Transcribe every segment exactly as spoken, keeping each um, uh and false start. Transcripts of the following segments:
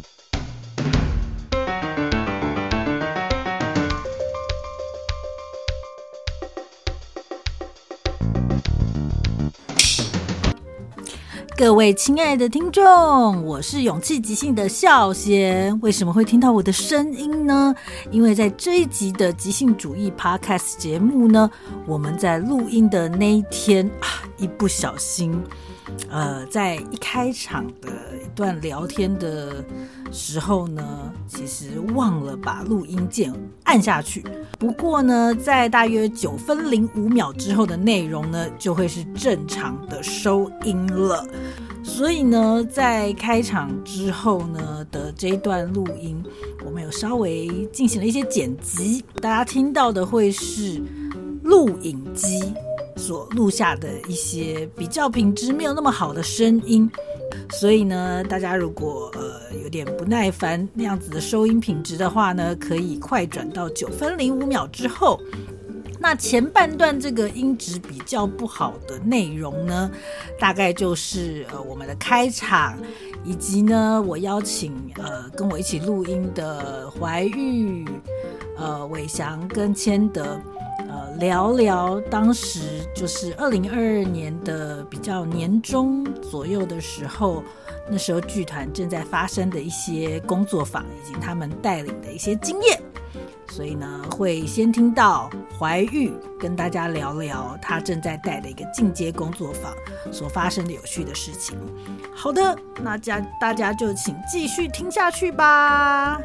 各位亲爱的听众，我是勇气即兴的孝贤。为什么会听到我的声音呢？因为在这一集的即兴主义 Podcast 节目呢，我们在录音的那一天啊，一不小心呃，在一开场的一段聊天的时候呢，其实忘了把录音键按下去。不过呢，在大约九分零五秒之后的内容呢，就会是正常的收音了。所以呢，在开场之后呢的这一段录音，我们有稍微进行了一些剪辑，大家听到的会是录影机所录下的一些比较品质没有那么好的声音。所以呢，大家如果呃有点不耐烦那样子的收音品质的话呢，可以快转到九分零五秒之后。那前半段这个音质比较不好的内容呢，大概就是呃我们的开场，以及呢我邀请呃跟我一起录音的怀玉、呃伟翔跟千德。呃，聊聊当时就是二零二二年的比较年中左右的时候，那时候剧团正在发生的一些工作坊，以及他们带领的一些经验。所以呢，会先听到怀玉跟大家聊聊他正在带的一个进阶工作坊所发生的有趣的事情。好的，那大家就请继续听下去吧。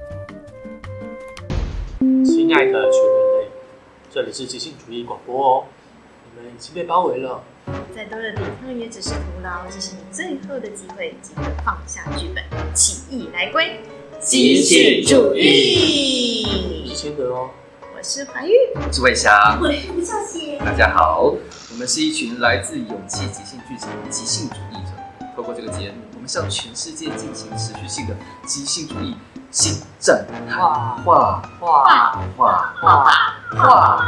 亲爱的全人类，这里是即兴主义广播哦，你们已经被包围了。 再多的抵抗也只是徒劳，这是你最后的机会，记得放下剧本，起义来归。 即兴主义， 我是千德哦， 我是怀玉， 我是魏霞， 我是吴孝贤。 大家好，我们是一群来自勇气即兴剧场的即兴主义者。透过这个节目，我们向全世界进行持续性的即兴主义新展开。画画画画画画画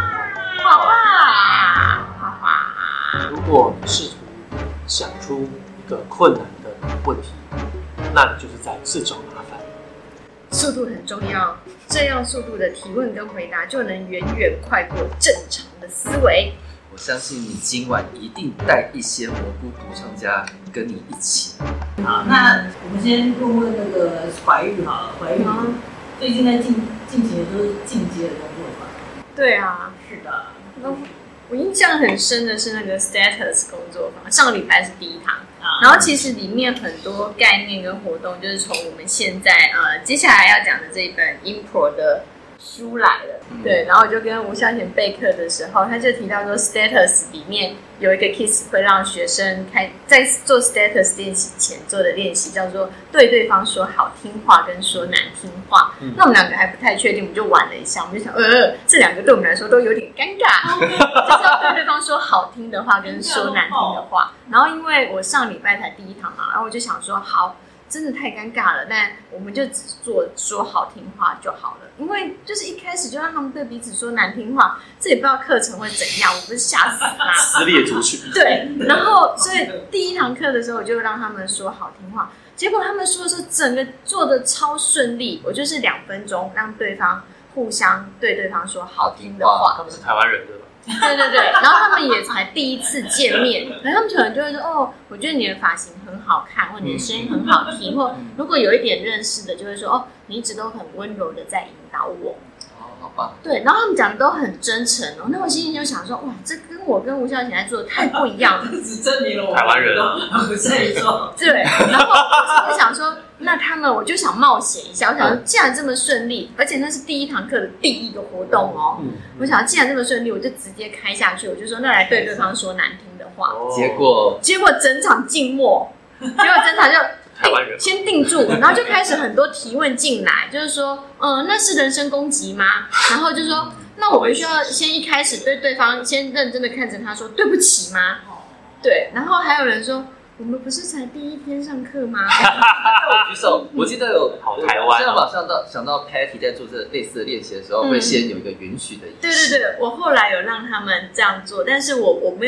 画画。 如果你试图想出一个困难的问题，那你就是在自找麻烦。 速度很重要，这样速度的提问跟回答就能远远快过正常的思维。 我相信你今晚一定带一些蘑菇独唱家跟你一起。 好，那我们先问问那个怀玉好了，怀玉、嗯、最近在进进行的都是进阶的工作坊。 对啊， 是的。 我印象很深的是那个 status 工作坊，上个礼拜是第一堂，啊、然后其实里面很多概念跟活动，就是从我们现在呃接下来要讲的这一本 Impro 的书来了。对，然后我就跟吴孝贤备课的时候，他就提到说 status 里面有一个 case 会让学生开在做 status 练习前做的练习，叫做对对方说好听话跟说难听话。嗯、那我们两个还不太确定，我们就玩了一下，我们就想，呃，这两个对我们来说都有点尴尬，就是要对对方说好听的话跟说难听的话。然后因为我上礼拜才第一堂嘛，然后我就想说，好。真的太尴尬了，但我们就只做说好听话就好了，因为就是一开始就让他们对彼此说难听话，这也不知道课程会怎样，我不是吓死吗？ 撕裂族群。 对，然后所以第一堂课的时候，我就让他们说好听话，结果他们说的是整个做的超顺利，我就是两分钟让对方互相对对方说好听的话。 他们是台湾人对吧？ 对对对，然后他们也才第一次见面，然后他们可能就会说：“哦，我觉得你的发型很好看，或你的声音很好听，或如果有一点认识的，就会说：哦，你一直都很温柔的在引导我。” 哦，好棒。 对，然后他们讲的都很真诚哦。那我心里就想说：哇，这跟我跟吴孝贤在做的太不一样了， 只证明了我台湾人不是说对。然后我就想说，那他们我就想冒险一下，我想说，既然这么顺利，而且那是第一堂课的第一个活动哦，嗯、我想既然这么顺利，我就直接开下去，我就说那来对对方说难听的话。 哦、结果结果整场静默，结果整场就。 台湾人先定住，然后就开始很多提问进来，就是说，嗯、呃，那是人身攻击吗？然后就说，那我们需要先一开始对对方先认真的看着他说对不起吗？对，然后还有人说，我们不是才第一天上课吗？ 我举手，我记得有好台湾、哦， 现在马上到想到 Patty 在做这类似的练习的时候，嗯、会先有一个允许的仪式。 对对对，我后来有让他们这样做，但是我我没有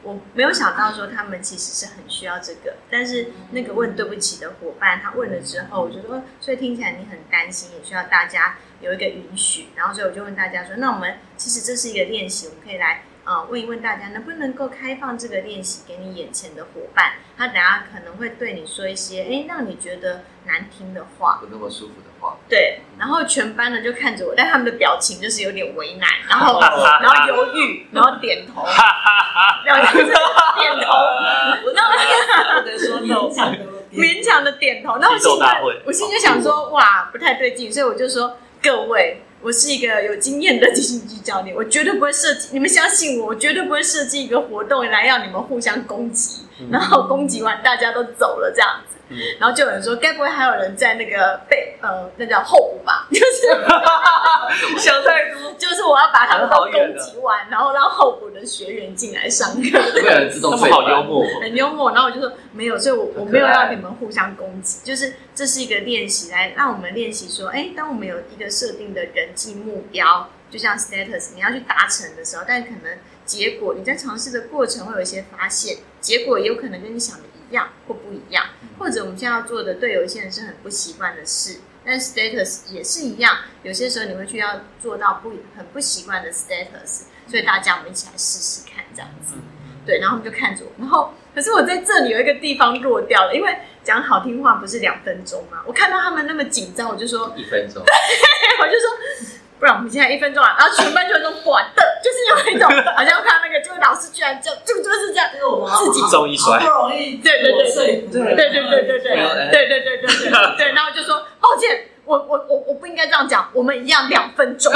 我没有想到说他们其实是很需要这个，但是那个问对不起的伙伴，他问了之后，我觉得所以听起来你很担心，也需要大家有一个允许，然后所以我就问大家说，那我们其实这是一个练习，我们可以来呃问一问大家，能不能够开放这个练习给你眼前的伙伴，他等下可能会对你说一些哎让你觉得难听的话， 不那么舒服的话， 对，然后全班呢就看着我，但他们的表情就是有点为难，然后然后犹豫，然后点头，表情是点头，然后不能说勉强的勉强的点头，然后我心里我心里就想说哇不太对劲，所以我就说各位。我是一个有经验的即兴剧教练，我绝对不会设计，你们相信我，我绝对不会设计一个活动来让你们互相攻击，嗯、然后攻击完大家都走了这样子。嗯、然后就有人说，该不会还有人在那个被呃那叫候补吧？就是想太多， 就是我要把他们都攻击完，然后让候补的学员进来上课。 会有人自动退好幽默， 很幽默。然后我就说没有，所以我我没有让你们互相攻击，就是这是一个练习，来让我们练习说，哎，当我们有一个设定的人际目标，就像 status 你要去达成的时候，但可能结果你在尝试的过程会有一些发现，结果也有可能跟你想的一样或不一样，或者我们现在要做的对有一些人是很不习惯的事，但 status 也是一样，有些时候你会去要做到不很不习惯的 status， 所以大家我们一起来试试看这样子，对，然后他们就看着我，然后可是我在这里有一个地方弱掉了，因为讲好听话不是两分钟吗？我看到他们那么紧张，我就说一分钟， 我就说。不然我们现在一分钟啊，然后全班就会说短的，就是有一种好像看那个，就老师居然就就就是这样，自己中一摔， 不容易， 对对对对对对对对对对对对对对对，然后就说抱歉，我我我我不应该这样讲，我们一样两分钟，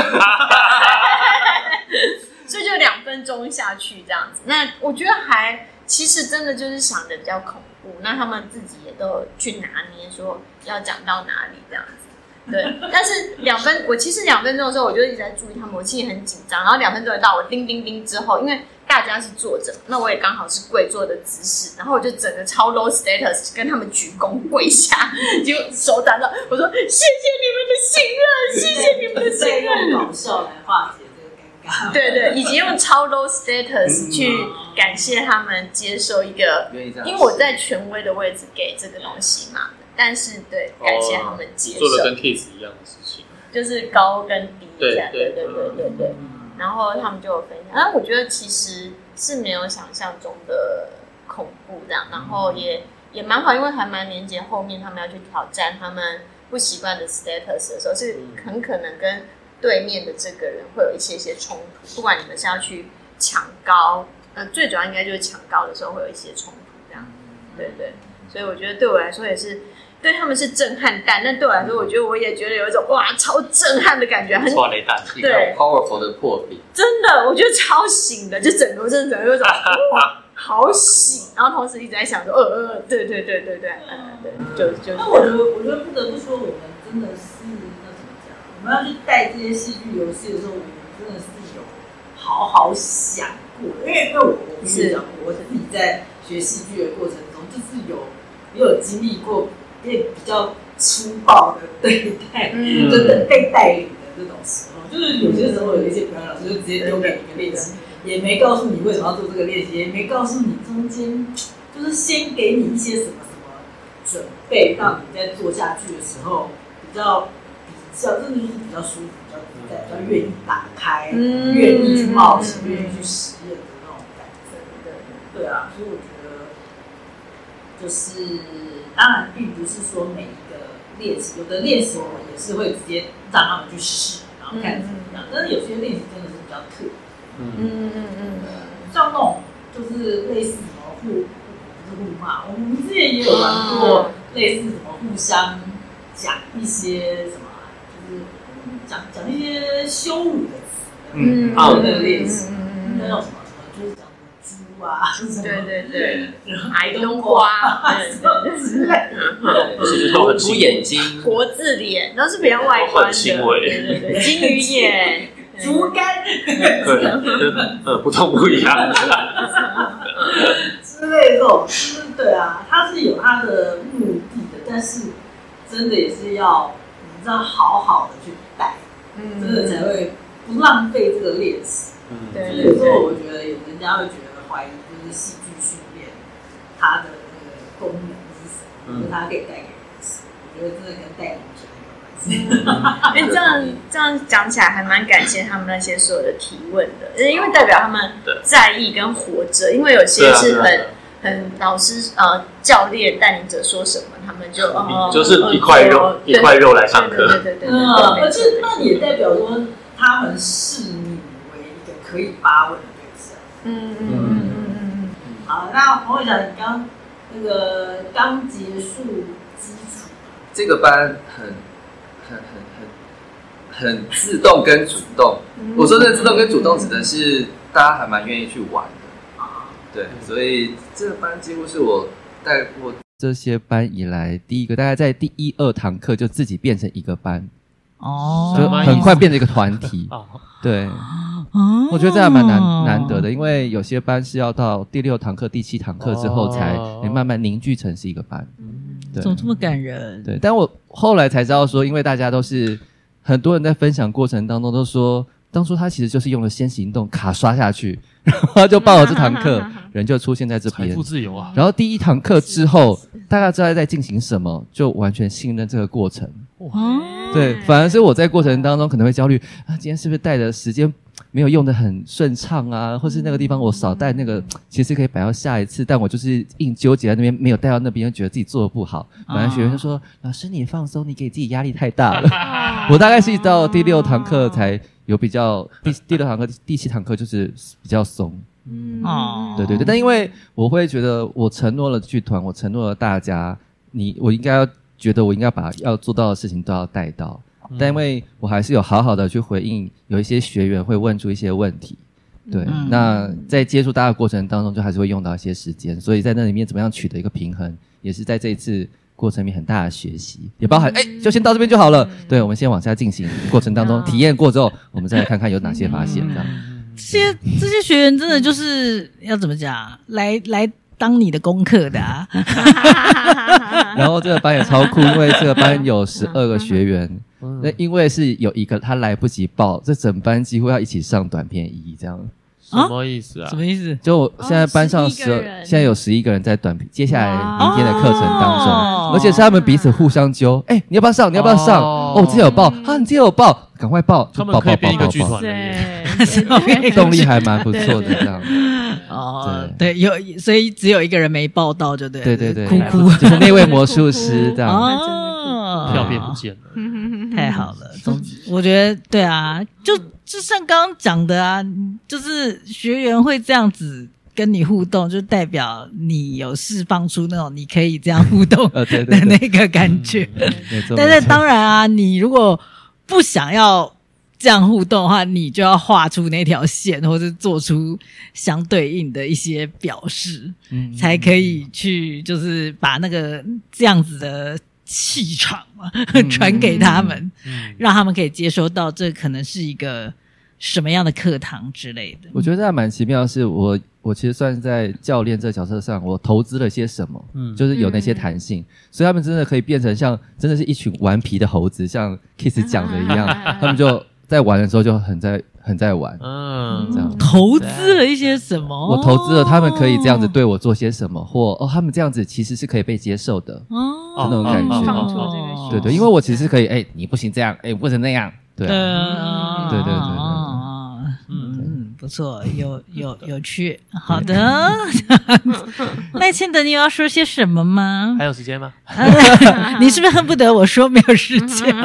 所以就两分钟下去这样子。那我觉得还其实真的就是想的比较恐怖，那他们自己也都去拿捏说要讲到哪里这样子。对，但是两分，我其实两分钟的时候，我就一直在注意他们，我其实很紧张。然后两分钟到，我叮叮叮之后，因为大家是坐着，那我也刚好是跪坐的姿势，然后我就整个超 low status 跟他们鞠躬跪下，就手打到，我说谢谢你们的信任，谢谢你们的信任， 用搞笑来化解这个尴尬。 对对，以及用超 low status 去感谢他们接受一个，因为我在权威的位置给这个东西嘛。但是对，感谢他们接受， 做的跟 kiss 一样的事情， 就是高跟低这样，对对对对对对。然后他们就有分享，但我觉得其实是没有想象中的恐怖这样，然后也也蛮好，因为还蛮连接后面他们要去挑战他们不习惯的 status 的时候，是很可能跟对面的这个人会有一些些冲突，不管你们是要去抢高，呃，最主要应该就是抢高的时候会有一些衝突这样，对对。所以我觉得对我来说也是。对他们是震撼弹，但对我来说，我觉得我也觉得有一种哇超震撼的感觉，很抓雷弹， 对 powerful 的破壁， 真的，我觉得超醒的，就整个真的整个有一种哇好醒，然后同时一直在想说，呃呃，对对对对对，嗯对，就就。 那我觉得，我觉得不得不说，我们真的是那怎么讲？我们要去带这些戏剧游戏的时候，我们真的是有好好想过，因为因为我我不是讲过，我自己在学戏剧的过程中，就是有也有经历过。比较粗暴的对待，嗯、就被带领的这种时候，就是有些时候有一些表演老师就直接丢给你一个练习，也没告诉你为什么要做这个练习，也没告诉你中间就是先给你一些什么什么准备，让你在做下去的时候比较比较真的就是比较舒服，比较自在，比较愿意打开，嗯、愿意去冒险，愿意去实验的那种感觉。对啊，所以我觉得就是。当然，并不是说每一个练习，有的练习我们也是会直接让他们去试，然后看怎么样。但是有些练习真的是比较特别，嗯嗯嗯嗯，像那种就是类似什么互，不是互骂，我们之前也有玩过类似什么互相讲一些什么，就是讲讲一些羞辱的词，嗯，那个练习，那叫什么什么，就是讲。啊， 对对对，矮冬瓜， 之类的， 其实都很猪眼睛、 国字脸，都是比较外观的， 很轻微， 对对对，金鱼眼、 竹竿， 对，呃，不痛不痒之类的这种，就是对啊，它是有它的目的的，但是真的也是要你知道好好的去带，嗯，真的才会不浪费这个练习。嗯，对，有时候我觉得人家会觉得。 怀疑，就是戏剧训练它的那个功能是什么，或者它可以带给人什么。我觉得真的跟带领者有关系。 因为这样这样讲起来，还蛮感谢他们那些所有的提问的，因为代表他们在意跟活着。因为有些是很很老师呃教练带领者说什么，他们就哦就是一块肉一块肉来上课。 对对对对对。 嗯，而且那也代表说他们视你为一个可以发问的对象。嗯嗯嗯嗯嗯。好，那黄伟翔，你刚那个刚结束基础， 这个班很很很很很自动跟主动。嗯、我说的自动跟主动指的是大家还蛮愿意去玩的。啊、对，所以这个班几乎是我带过这些班以来第一个，大概在第一二堂课就自己变成一个班。哦，就很快变成一个团体。对。哦，我觉得这还蛮难难得的，因为有些班是要到第六堂课、第七堂课之后才能慢慢凝聚成是一个班。 对，怎么这么感人？ 对，但我后来才知道说，因为大家都是很多人在分享过程当中都说，当初他其实就是用了先行动卡刷下去，然后他就报了这堂课，人就出现在这边， 财富自由啊。 然后第一堂课之后，大家知道在进行什么，就完全信任这个过程。对，反而是我在过程当中可能会焦虑啊，今天是不是带的时间没有用得很顺畅啊，或是那个地方我少带那个，其实可以摆到下一次，但我就是硬纠结在那边，没有带到那边，觉得自己做得不好。反而学员就说：“老师，你放松，你给自己压力太大了。”我大概是到第六堂课才有比较，第第六堂课、第七堂课就是比较松。嗯，对对对，但因为我会觉得我承诺了剧团，我承诺了大家，你我应该要觉得我应该把要做到的事情都要带到。但因为我还是有好好的去回应，有一些学员会问出一些问题，对，嗯、那在接触大家的过程当中，就还是会用到一些时间，所以在那里面怎么样取得一个平衡，也是在这一次过程里面很大的学习，也包含哎、欸，就先到这边就好了，对，我们先往下进行过程当中体验过之后，我们再来看看有哪些发现，这样。 这些这些学员真的就是要怎么讲，来来。当你的功课的啊然后这个班也超酷，因为这个班有十二个学员，那因为是有一个他来不及报，这整班几乎要一起上短片一这样。 什么意思啊？ 什么意思？ 就我现在班上十二、哦，现在有十一个人在短片，接下来明天的课程当中，哦、而且是他们彼此互相揪，哎、欸，你要不要上？你要不要上？哦，哦我之前有报，啊，你之前有报，赶快报， 他们可以变一个剧团， 对， 动力还蛮不错的这样。 哦，对，对，有，所以只有一个人没报到，就对， 对对对， 哭哭， 就是那位魔术师这样， 哦， 票变不见了， 太好了。总之，我觉得对啊，就就像刚刚讲的啊，就是学员会这样子跟你互动，就代表你有释放出那种你可以这样互动的那个感觉。但是当然啊，你如果不想要这样互动的话，你就要画出那条线，或是做出相对应的一些表示，嗯，才可以去就是把那个这样子的气场嘛传给他们，嗯，让他们可以接收到这可能是一个什么样的课堂之类的。 我觉得还蛮奇妙的是，我我其实算是在教练这个角色上，我投资了些什么，嗯，就是有那些弹性，嗯，所以他们真的可以变成像真的是一群顽皮的猴子，像 Kiss 讲的一样，他们就在玩的时候就很在很在玩，嗯，这样投资了一些什么？ 我投资了他们可以这样子对我做些什么，或哦，他们这样子其实是可以被接受的，哦，那种感觉， 放出这个， 对对，因为我其实是可以，哎，你不行这样，哎，不能那样，对，对对对对， 嗯，不错，有有有趣，好的，赖清德，你有要说些什么吗？ 还有时间吗？ 你是不是恨不得我说没有时间？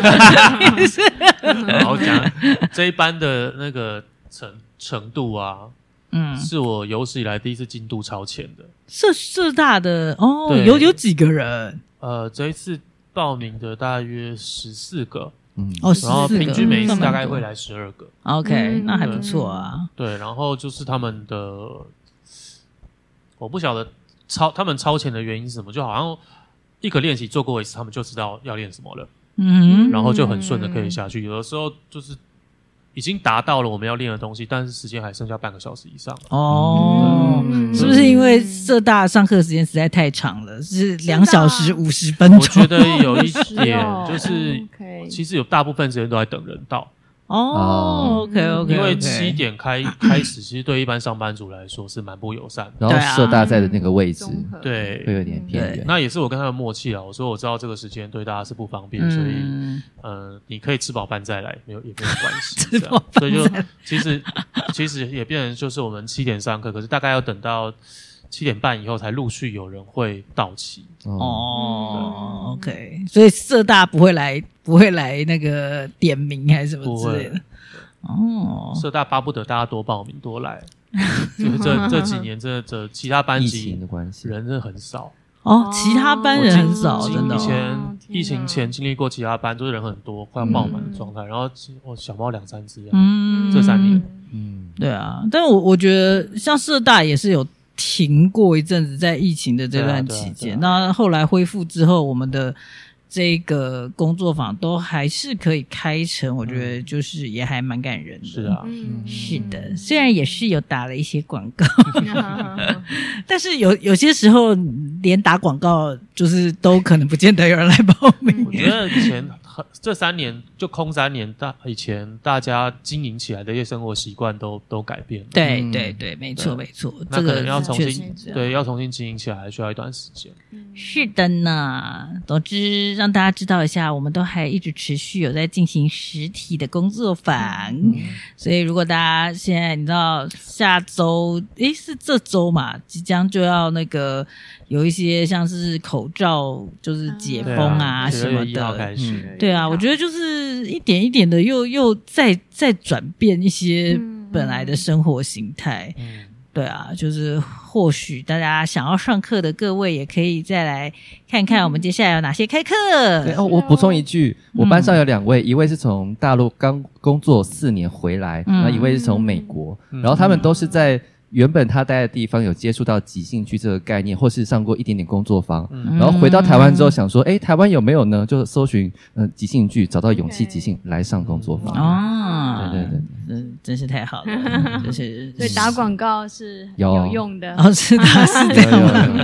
好讲这一班的那个程程度啊，嗯，是我有史以来第一次进度超前的。 社社大的哦，有有几个人？ 呃，这一次报名的大约十四个， 嗯，哦， 然后平均每一次大概会来十二个。 OK，嗯，那还不错啊。 对，然后就是他们的，我不晓得超他们超前的原因是什么，就好像一个练习做过一次，他们就知道要练什么了。嗯，然后就很顺的可以下去。有的时候就是已经达到了我们要练的东西，但是时间还剩下半个小时以上。 哦，嗯，是不是因为社大上课时间实在太长了，是两小时五十分钟？ 我觉得有一点就是，其实有大部分时间都在等人到。 哦 ，OK OK， 因为七点开开始，其实对一般上班族来说是蛮不友善的。 然后社大在的那个位置， 对， 会有点偏远。 那也是我跟他的默契啊。我说我知道这个时间对大家是不方便，嗯、所以嗯、呃，你可以吃饱饭再来，没有也没有关系。 吃饱饭再来， 所以就其实其实也变成就是我们七点上课，可是大概要等到七点半以后才陆续有人会到齐。 哦、嗯、，OK， 所以社大不会来，不会来那个点名还是什么之类的。哦， 社大巴不得大家多报名多来，就这这几年这这其他班级的关系人真的很少。 哦，其他班人很少，真的、哦。 以前疫情前经历过其他班，都是人很多，快要爆满的状态。嗯、然后我小猫两三只，嗯，这三年， 嗯，对啊。但我我觉得像社大也是有停过一阵子，在疫情的这段期间，啊啊啊、那后来恢复之后，我们的这个工作坊都还是可以开成，我觉得就是也还蛮感人的。 是啊， 嗯、是的，虽然也是有打了一些广告，但是有有些时候连打广告就是都可能不见得有人来报名。 我觉得以前这三年就空三年，大以前大家经营起来的一些生活习惯都都改变了。 对对对，没错没错， 这个要重新对要重新经营起来，还需要一段时间。 是的呢，总之让大家知道一下，我们都还一直持续有在进行实体的工作坊，嗯、所以如果大家现在你知道下周诶是这周嘛，即将就要那个有一些像是口罩就是解封啊什么的，嗯、对啊，我觉得就是一点一点的又又再再转变一些本来的生活形态。嗯对啊，就是或许大家想要上课的各位也可以再来看看我们接下来有哪些开课。 对哦，我补充一句，我班上有两位，嗯、一位是从大陆刚工作四年回来，那、嗯、一位是从美国，嗯、然后他们都是在原本他待的地方有接触到即兴剧这个概念，或是上过一点点工作坊，嗯、然后回到台湾之后想说，哎，台湾有没有呢？就搜寻呃即兴剧，找到勇气即兴来上工作坊。 哦， 对对对， 真真是太好了，就是对打广告是有有用的。 哦，是的，是这样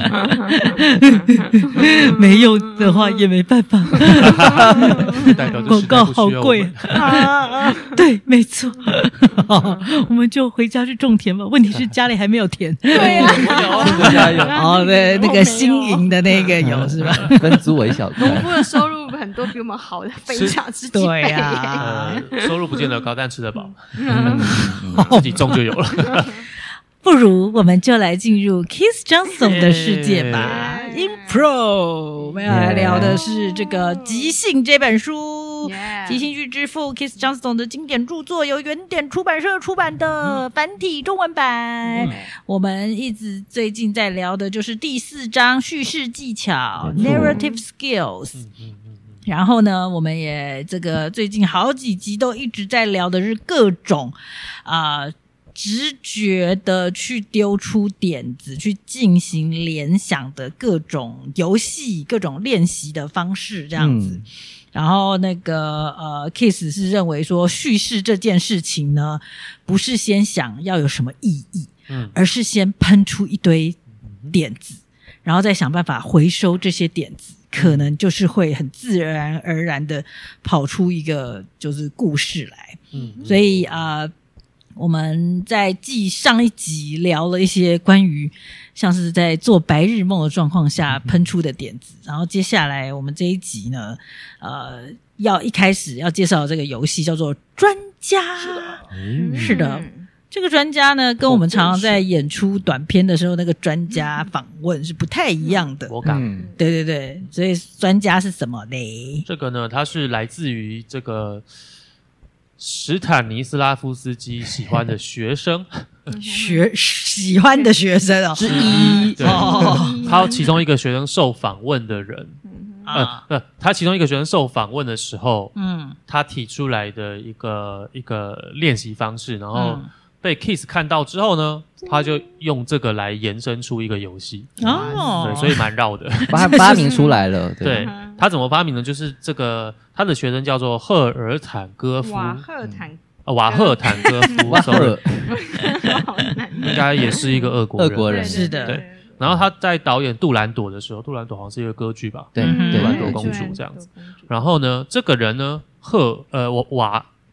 的，没有的话也没办法。广告好贵啊！对，没错。好，我们就回家去种田吧。问题是。家里还没有田， 对啊， 有哦，对，那个新营的那个有是吧？ 分租我一小块。 农夫的收入很多比我们好的非常之几倍。 对呀， 呃，收入不见得高，但吃得饱，嗯、自己种就有了。 不如我们就来进入 Keith Johnson 的世界吧。Yeah. Impro， 我们要来聊的是这个即兴这本书， yeah. 即兴剧之父 Keith Johnson 的经典著作，由原点出版社出版的繁体中文版。嗯、我们一直最近在聊的就是第四章叙事技巧 Narrative Skills。嗯然后呢，我们也这个最近好几集都一直在聊的是各种啊。呃直觉的去丢出点子，去进行联想的各种游戏、各种练习的方式，这样子。嗯、然后那个呃 ，Kiss 是认为说，叙事这件事情呢，不是先想要有什么意义，嗯，而是先喷出一堆点子，然后再想办法回收这些点子，可能就是会很自然而然的跑出一个就是故事来。嗯，所以啊。呃我们在继上一集聊了一些关于像是在做白日梦的状况下喷出的点子，然后接下来我们这一集呢，呃，要一开始要介绍的这个游戏叫做专家。是的，嗯、是的，这个专家呢，跟我们常常在演出短片的时候那个专家访问是不太一样的。 我感、 嗯，对对对，所以专家是什么呢？ 这个呢，它是来自于这个。史坦尼斯拉夫斯基喜欢的学生， 学喜欢的学生哦之一，对，哦、他其中一个学生受访问的人，呃呃，他其中一个学生受访问的时候，嗯，他提出来的一个一个练习方式，然后被 Kiss 看到之后呢，他就用这个来延伸出一个游戏，哦，对，所以蛮绕的， 发发明出来了， 对。对他怎么发明呢？就是这个，他的学生叫做赫尔坦戈夫， 瓦赫坦， 呃，瓦赫坦戈夫，瓦赫，应该也是一个俄国人， 俄国人是的。 对，然后他在导演杜兰朵的时候，杜兰朵好像是一个歌剧吧， 对， 杜兰朵公主这样子。然后呢，这个人呢，赫呃瓦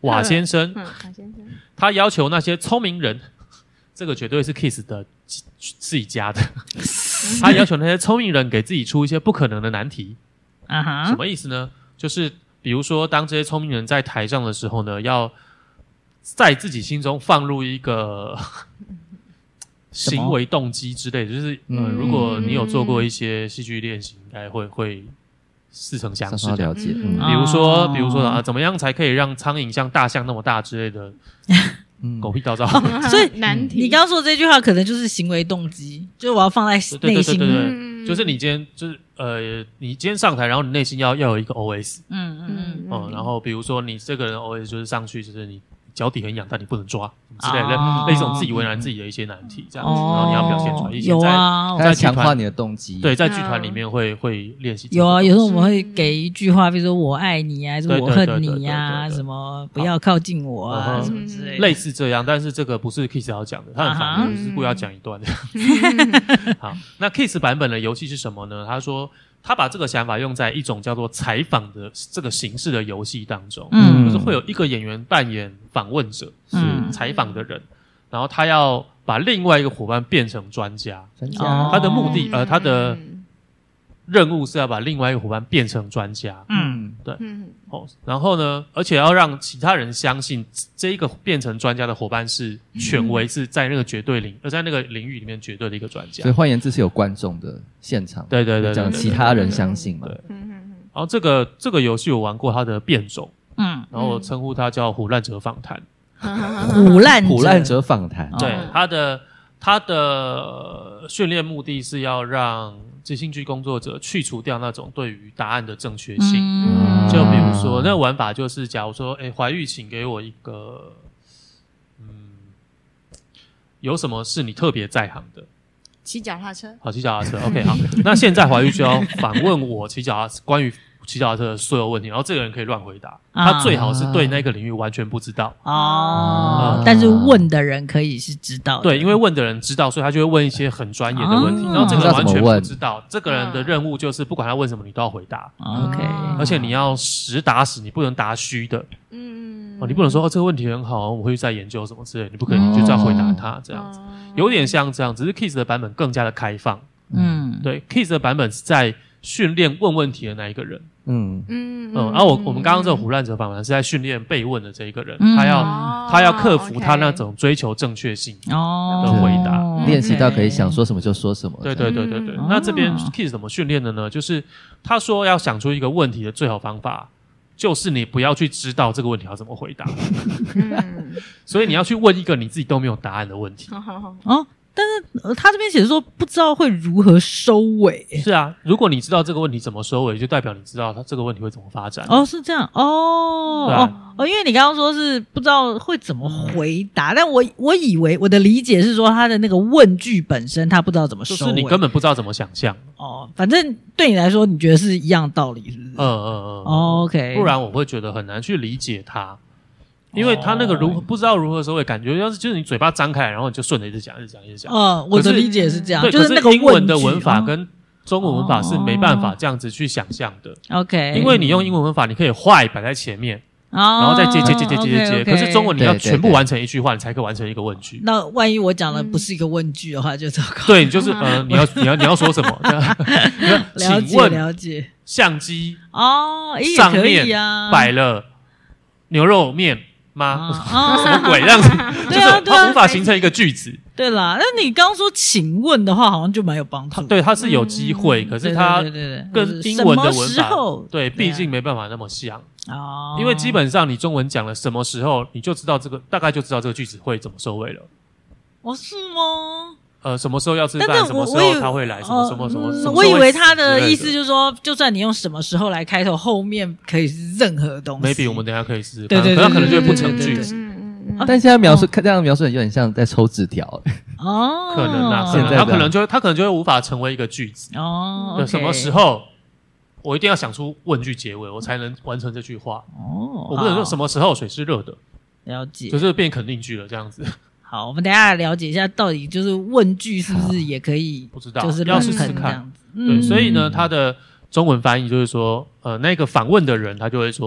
瓦先生， 嗯，瓦先生， 他要求那些聪明人，这个绝对是 Kiss 的自己家的，他要求那些聪明人给自己出一些不可能的难题。 啊哈， 什么意思呢？就是比如说，当这些聪明人在台上的时候呢，要在自己心中放入一个行为动机之类的，就是嗯、呃，如果你有做过一些戏剧练习，应该会会似曾相识。 了解，嗯， 比如说，比如说啊，怎么样才可以让苍蝇像大象那么大之类的，狗屁倒灶。 哦、所以难题， 你刚刚说的这句话可能就是行为动机，就是我要放在内心。 对对对对对，嗯、就是你今天就是呃，你今天上台，然后你内心要要有一个 O S， 嗯嗯嗯，嗯，然后比如说你这个人 O S 就是上去就是你脚底很痒，但你不能抓之类的，哦、类似这种自以为难自己的一些难题这样子，哦、然后你要表现出来。以前在、 啊、 在强化你的动机， 对，在剧团里面会会练习。 有啊，有时候我们会给一句话，比如说我爱你啊，还是我恨你啊，什么不要靠近我啊，什么之类的， 类似这样。但是这个不是 Kiss 要讲的，他很烦，就是故意要讲一段的。好，那 Kiss 版本的游戏是什么呢？他说。他把这个想法用在一种叫做采访的这个形式的游戏当中，嗯，就是会有一个演员扮演访问者，是采访的人，然后他要把另外一个伙伴变成专家，专家，他的目的，呃，他的任务是要把另外一个伙伴变成专家，嗯，对，嗯，哦，然后呢，而且要让其他人相信这一个变成专家的伙伴是权威，是在那个绝对领，而在那个领域里面绝对的一个专家。 所以换言之是有观众的现场， 对对对， 让其他人相信嘛。 对，然后这个这个游戏我玩过它的变种，嗯，然后我称呼它叫唬烂者访谈， 唬烂唬烂者访谈， 对，它的它的训练目的是要让即兴剧工作者去除掉那种对于答案的正确性，嗯、就比如说那个玩法就是，假如说，哎，怀玉，请给我一个，嗯，有什么是你特别在行的？ 骑脚踏车。 好，骑脚踏车。OK， 好，那现在怀玉就要反问我骑脚踏车关于骑脚踏车的所有问题，然后这个人可以乱回答，啊、他最好是对那个领域完全不知道哦、嗯，但是问的人可以是知道的， 对，因为问的人知道，所以他就会问一些很专业的问题，哦、然后这个人完全不知道，这个人的任务就是不管他问什么，你都要回答 ，OK， 而且你要实打实，你不能答虚的，嗯，哦，你不能说哦这个问题很好，我会再研究什么之类的，你不可以，你就这样回答他这样子，有点像这样，只是 Kiss 的版本更加的开放，嗯，对 ，Kiss 的版本是在训练问问题的那一个人。嗯嗯嗯，然后我我们刚刚这个唬烂者访谈是在训练被问的这一个人，嗯、他要、哦、他要克服他那种追求正确性的回答， 哦、练习到可以想说什么就说什么。 对对对对对。嗯、那这边 Kiss 怎么训练的呢？就是他说要想出一个问题的最好方法，就是你不要去知道这个问题要怎么回答，嗯、所以你要去问一个你自己都没有答案的问题。 哦。但是、呃、他这边写说不知道会如何收尾。 是啊，如果你知道这个问题怎么收尾，就代表你知道他这个问题会怎么发展。 哦，是这样哦、啊、哦哦，因为你刚刚说是不知道会怎么回答，但我我以为我的理解是说他的那个问句本身他不知道怎么收尾， 就是你根本不知道怎么想象。 哦，反正对你来说你觉得是一样道理，是不是？ 嗯嗯嗯。 哦 OK， 不然我会觉得很难去理解它。因为他那个如何不知道如何收尾，感觉要是就是你嘴巴张开，然后你就顺着一直讲，一直讲，一直讲。 嗯，我的理解是这样， 对， 就是那个英文的文法跟中文文法是没办法这样子去想象的。 OK， 因为你用英文文法，你可以why摆在前面，哦、然后再接接接接接接接。可是中文你要全部完成一句话，你才可以完成一个问句。 那万一我讲的不是一个问句的话，就糟糕。 对，就是呃，你要你要你要说什么？ 了解了解。 相机哦， 上面摆了牛肉面。吗？哦、什么鬼这样子？就是它无法形成一个句子。 对啦，那你刚说请问的话，好像就蛮有帮助。 对，它是有机会，嗯、可是它跟英文的文法，对，毕竟没办法那么像。哦，因为基本上你中文讲了什么时候，你就知道这个大概就知道这个句子会怎么收尾了。 哦，是吗？ 呃，什么时候要吃饭？什么时候他会来？什么什么什么？ 我以为他的意思就是说，就算你用什么时候来开头，后面可以是任何东西。 maybe 我们等一下可以试试看， 对对对， 可能就会不成句子。 但现在描述这样描述有点像在抽纸条哦，可能啊，可能他可能就他可能就会无法成为一个句子哦。对，什么时候我一定要想出问句结尾，我才能完成这句话哦。我不能说什么时候水是热的， 了解， 就是变肯定句了这样子。 好，我们等一下了解一下，到底就是问句是不是也可以？ 不知道， 就是要试试看。对，所以呢，它的中文翻译就是说，呃，那个反问的人他就会说，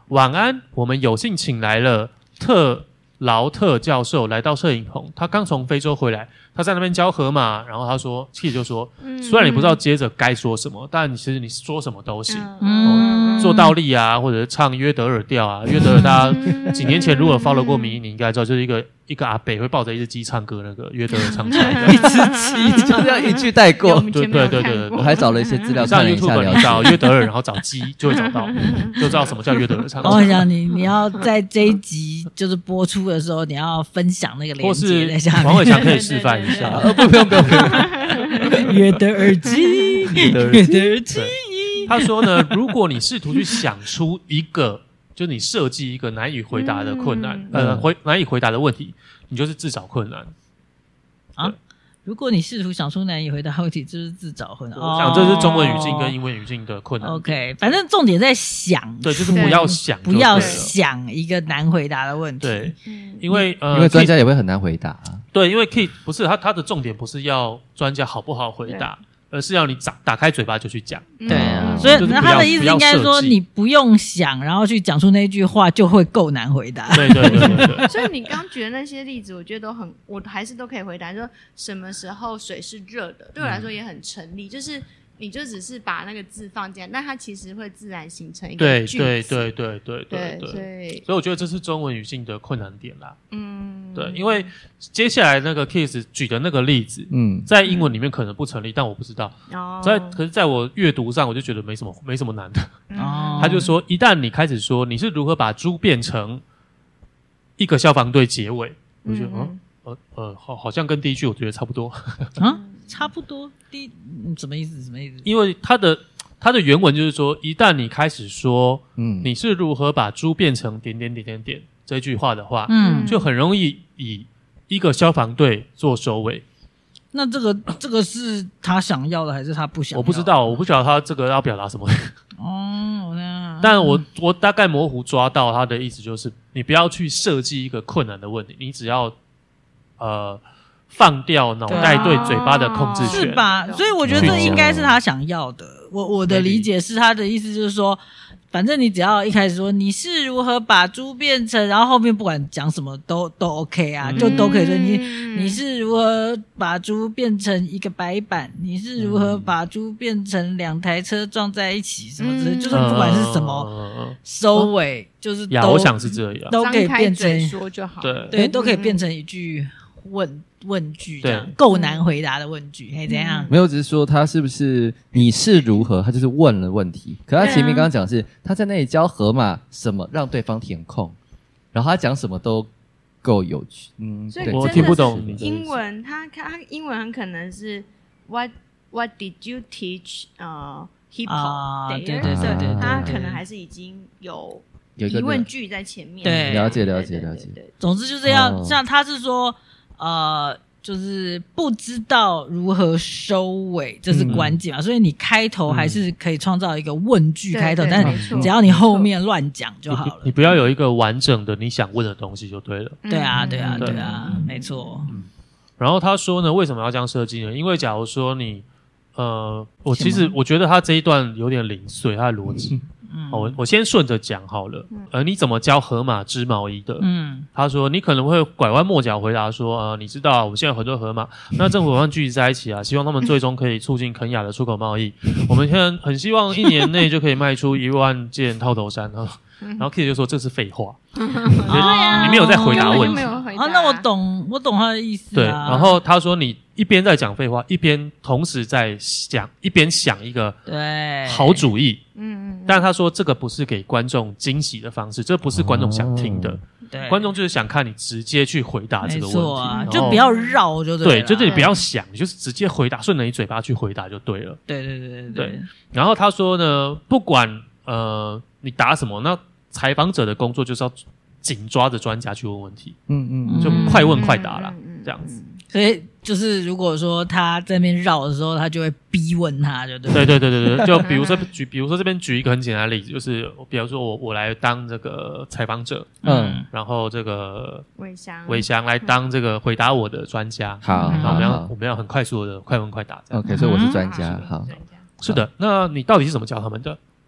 晚安，我们有幸请来了特劳特教授来到摄影棚，他刚从非洲回来，他在那边教河马，然后他说 Kit 就说、嗯、虽然你不知道接着该说什么，但其实你说什么都行、嗯哦、做倒立啊，或者唱约德尔调啊，约德尔大家几年前如果 follow 过迷，你应该知道就是一个一个阿伯会抱着一只鸡唱歌，那个约德尔唱出来的一只鸡就这样一句带过， 对对对对对， 我还找了一些资料上看了一下， YouTube 你找约德尔然后找鸡就会找到，就知道什么叫约德尔唱歌。 我想你你要在这一集就是播出的时候，你要分享那个链接在下面， 黄伟翔可以示范一下。 呃，不，不用，不用，不用。 约德尔鸡，约德尔鸡。 他说呢，如果你试图去想出一个，就是你设计一个难以回答的困难，嗯、呃，回难以回答的问题，你就是自找困难啊。如果你试图想出难以回答问题，就是自找困难。 我想这是中文语境跟英文语境的困难。 OK， 反正重点在想， 对，就是不要想， 不要想一个难回答的问题。 对，因为呃， 因为专家也会很难回答、啊。 对，因为 Kit 不是他，他的重点不是要专家好不好回答。而是要你打打开嘴巴就去讲， 对啊，所以那他的意思应该说，你不用想，然后去讲出那句话，就会够难回答。 对对对对对。 所以你刚举的那些例子，我觉得都很，我还是都可以回答。说什么时候水是热的，对我来说也很成立。嗯、就是你就只是把那个字放进来，但它其实会自然形成一个句子。 对对对对对对对。 所以， 所以我觉得这是中文语境的困难点啦。嗯，对，因为接下来那个 case 举的那个例子，嗯，在英文里面可能不成立，但我不知道。哦，在可是在我阅读上，我就觉得没什么没什么难的。哦，他就说，一旦你开始说你是如何把猪变成一个消防队结尾，我觉得嗯呃呃好好像跟第一句我觉得差不多啊，差不多。第一、嗯、什么意思？什么意思？ 因为他的他的原文就是说，一旦你开始说，嗯，你是如何把猪变成点点点点点这句话的话，嗯，就很容易以一个消防队做收尾。 那这个这个是他想要的还是他不想要的？ 我不知道，我不晓得他这个要表达什么。 哦，那但我我大概模糊抓到他的意思，就是你不要去设计一个困难的问题，你只要呃放掉脑袋对嘴巴的控制权， 是吧？所以我觉得这应该是他想要的。我我的理解是他的意思就是说，反正你只要一开始说你是如何把猪变成，然后后面不管讲什么都都 OK 啊，嗯、就都可以说你你是如何把猪变成一个白板，你是如何把猪变成两台车撞在一起什么之类，嗯、就是不管是什么收尾，嗯、就是都、 呀，我想是这样， 都可以变成说就好， 对对，都可以变成一句问。问句这样够难回答的问句，可以怎样？ 没有，只是说他是不是你是如何，他就是问了问题。可他前面刚刚讲的是他在那里教河马什么让对方填空，然后他讲什么都够有趣。嗯， 所以我听不懂英文，他他英文很可能是 What What did you teach 呃、uh, hip hop？、啊、 对对对对对， 他可能还是已经有疑问句在前面。 对， 了解了解了解。 总之就是要、哦、像他是说。呃，就是不知道如何收尾，这是关键嘛、嗯、所以你开头还是可以创造一个问句开头，嗯、但只要你后面乱讲就好了你。 你不要有一个完整的你想问的东西就对了。 对啊，对啊，对啊，嗯、没错。 嗯。然后他说呢，为什么要这样设计呢？因为假如说你，呃，我其实我觉得他这一段有点零碎，他的逻辑。嗯嗯哦、我我先顺着讲好了。嗯、呃，你怎么教河马织毛衣的？嗯，他说你可能会拐弯抹角回答说，呃，你知道啊，我们现在有很多河马，那政府要聚集在一起啊，希望他们最终可以促进肯亚的出口贸易。我们现在很希望一年内就可以卖出一万件套头衫啊。然后 Kit 就说这是废话，对啊，你没有在回答问题啊。那我懂，我懂他的意思、啊。 对，然后他说你一边在讲废话，一边同时在想，一边想一个对好主意。嗯嗯。但他说这个不是给观众惊喜的方式，这不是观众想听的。哦、对，观众就是想看你直接去回答这个问题，没错啊， 就不要绕就对了。 对，就是你不要想，你就是直接回答，顺着你嘴巴去回答就对了。 对对对对 对, 对。然后他说呢，不管呃你答什么，那采访者的工作就是要紧抓着专家去问问题，嗯嗯，就快问快答啦，嗯、这样子。 所以就是如果说他在那边绕的时候，他就会逼问他，就对。 对对对对对，就比如说举，比如说这边举一个很简单的例子，就是比如说我我来当这个采访者，嗯，然后这个伟翔伟翔来当这个回答我的专家， 好， 然后我们要我们要很快速的快问快答这样。 OK， 所以我是专家，好， 是的。那你到底是怎么教他们的？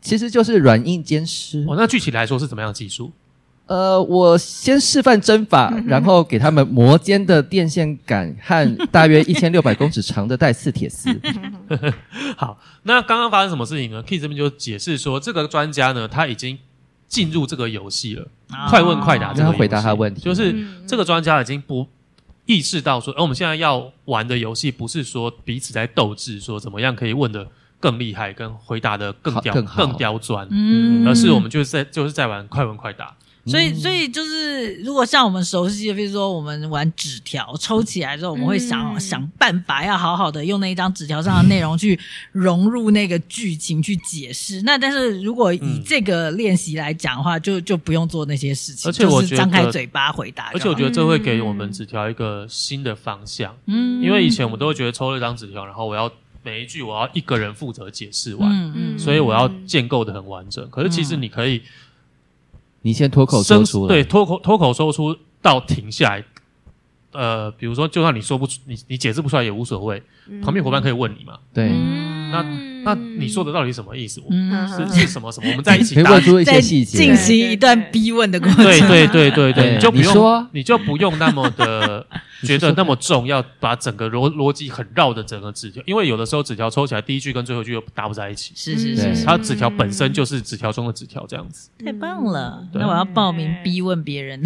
其实就是软硬兼施。 哦，那具体来说是怎么样的技术？ 呃，我先示范针法，然后给他们磨尖的电线杆和大约一千六百公尺长的带刺铁丝。 好，那刚刚发生什么事情呢 ？Key 这边就解释说，这个专家呢，他已经进入这个游戏了，哦、快问快答这个游戏， 回答他问题， 就是这个专家已经不意识到说，而、呃、我们现在要玩的游戏不是说彼此在斗智，说怎么样可以问的更厉害，跟回答的更刁更, 更刁钻，嗯，而是我们就是在就是在玩快问快答。 所以，所以就是，如果像我们熟悉的，比如说我们玩纸条，抽起来之后，我们会想、嗯、想办法，要好好的用那一张纸条上的内容去融入那个剧情去解释。那但是如果以这个练习来讲的话，就就不用做那些事情， 而且我觉得就是张开嘴巴回答。 而且我觉得这会给我们纸条一个新的方向。嗯，因为以前我们都会觉得抽了一张纸条，然后我要每一句我要一个人负责解释完，嗯嗯，所以我要建构的很完整。可是其实你可以。 你先脱口说出来， 对，脱口脱口说出到停下来。呃，比如说，就算你说不出，你你解释不出来也无所谓，嗯、旁边伙伴可以问你嘛。 对， 嗯、那那你说的到底什么意思？嗯、是是什么什么？我们在一起可以问出一些细节， 进行一段逼问的过程。 对对对对对，你就不用你说， 你就不用那么的觉得那么重，要把整个逻逻辑很绕的整个纸条，因为有的时候纸条抽起来，第一句跟最后一句又搭不在一起。 是是是是， 它纸条本身就是纸条中的纸条，这样子。 太棒了！那我要报名逼问别人的。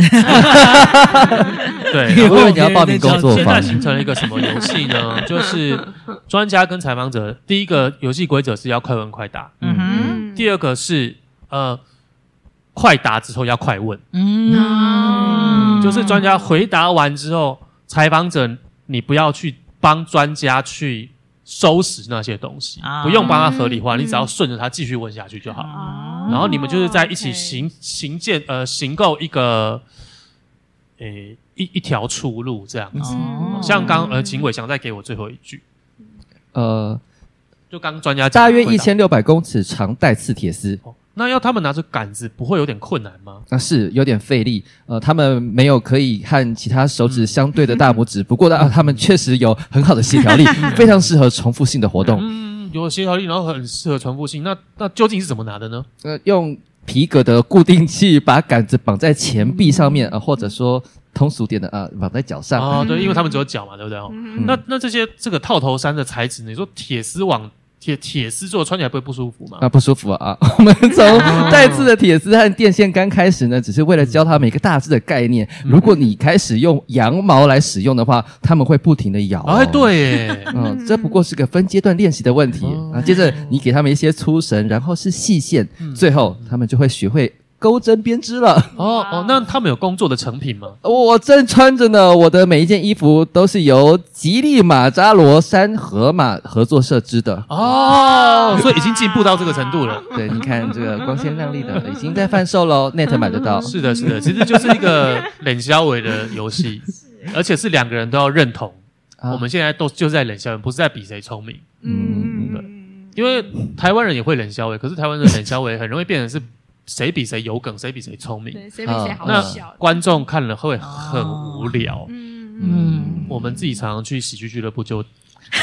对， 我以为你要报名工作坊。 现在形成了一个什么游戏呢？就是专家跟采访者，第一个游戏规则是要快问快答，嗯哼。第二个是呃，快答之后要快问，嗯，就是专家回答完之后，采访者你不要去帮专家去收拾那些东西，啊、不用帮他合理化，嗯、你只要顺着他继续问下去就好。啊、然后你们就是在一起行行建呃行构一个。诶，一一条出路这样子，哦、像刚呃秦伟翔再给我最后一句， 呃， 就刚专家大约一千六百公尺长带刺铁丝、 哦，那要他们拿着杆子，不会有点困难吗？ 啊，是有点费力，呃，他们没有可以和其他手指相对的大拇指，不过呢、啊，他们确实有很好的协调力，非常适合重复性的活动。 嗯，有协调力，然后很适合重复性。那那究竟是怎么拿的呢？ 呃，用皮革的固定器把杆子绑在前臂上面，呃，或者说通俗点的啊，绑在脚上。 哦，对，因为他们只有脚嘛，对不对？哦，嗯、那那这些这个套头衫的材质，你说铁丝网。铁铁丝做的穿起来不会不舒服吗？ 啊，不舒服啊！我们从带刺的铁丝和电线杆开始呢，只是为了教他们一个大致的概念。嗯、如果你开始用羊毛来使用的话，他们会不停的咬、哦。 哎，对耶， 嗯，这不过是个分阶段练习的问题、嗯、啊。接着你给他们一些粗绳，然后是细线，嗯、最后他们就会学会钩针编织了。 哦哦，那他们有工作的成品吗？ 我正穿着呢，我的每一件衣服都是由吉利马扎罗山河马合作设织的。 哦，所以已经进步到这个程度了。 对，你看这个光鲜亮丽的，已经在贩售咯 net 买得到。 是的，是的，其实就是一个冷消维的游戏，而且是两个人都要认同。啊、我们现在都就是在冷消维，不是在比谁聪明。嗯，对，因为台湾人也会冷消维，可是台湾的冷消维很容易变成是。谁比谁有梗，谁比谁聪明， 对，谁比谁好笑。 那观众看了会很无聊。哦、嗯嗯，我们自己常常去喜剧俱乐部就，就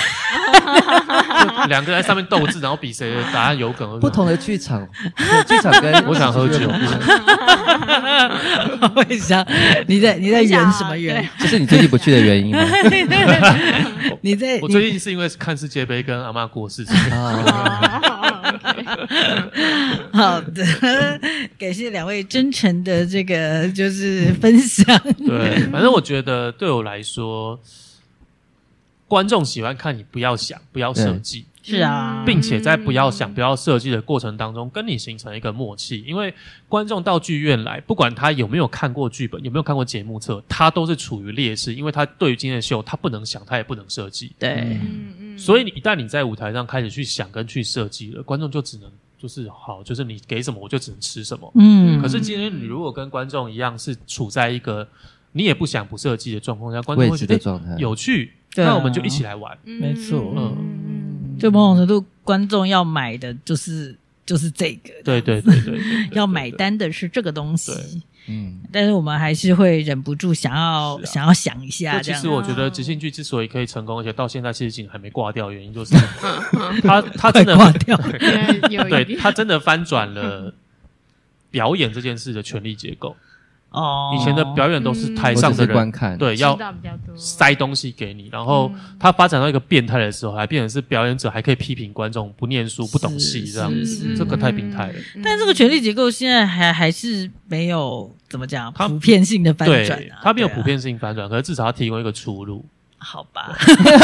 两个人在上面斗智，然后比谁的答案有梗。 不同的剧场，剧场跟我想喝酒。 我也想，你在你在圆什么圆？ 这是你最近不去的原因吗？ 你在我最近是因为看世界杯跟阿嬷过世。 好的，感谢两位真诚的这个就是分享。 对，反正我觉得对我来说，观众喜欢看你不要想，不要设计。 是啊， 并且在不要想不要设计的过程当中跟你形成一个默契，因为观众到剧院来，不管他有没有看过剧本，有没有看过节目册，他都是处于劣势，因为他对于今天的秀他不能想，他也不能设计。 对， 嗯、所以你一旦你在舞台上开始去想跟去设计了，观众就只能就是好，就是你给什么我就只能吃什么。嗯，可是今天你如果跟观众一样是处在一个你也不想不设计的状况下，观众会觉得有趣，那我们就一起来玩。 没错，嗯。就某种程度，观众要买的就是就是这个， 对对对 对, 对, 对, 对， 要买单的是这个东西。 嗯， 但是我们还是会忍不住想要、啊、想要想一下这样。 其实我觉得即兴剧之所以可以成功，而且到现在其实已经还没挂掉，原因就是他他真的挂掉， 对，他真的翻转了表演这件事的权力结构。哦，以前的表演都是台上的人、嗯、 观看， 对，要塞东西给你，然后他发展到一个变态的时候，还变成是表演者还可以批评观众不念书、不懂戏这样子，这个太病态了。 但这个权力结构现在还还是没有怎么讲普遍性的翻转啊， 它没有普遍性翻转，可是至少它提供一个出路。 好吧，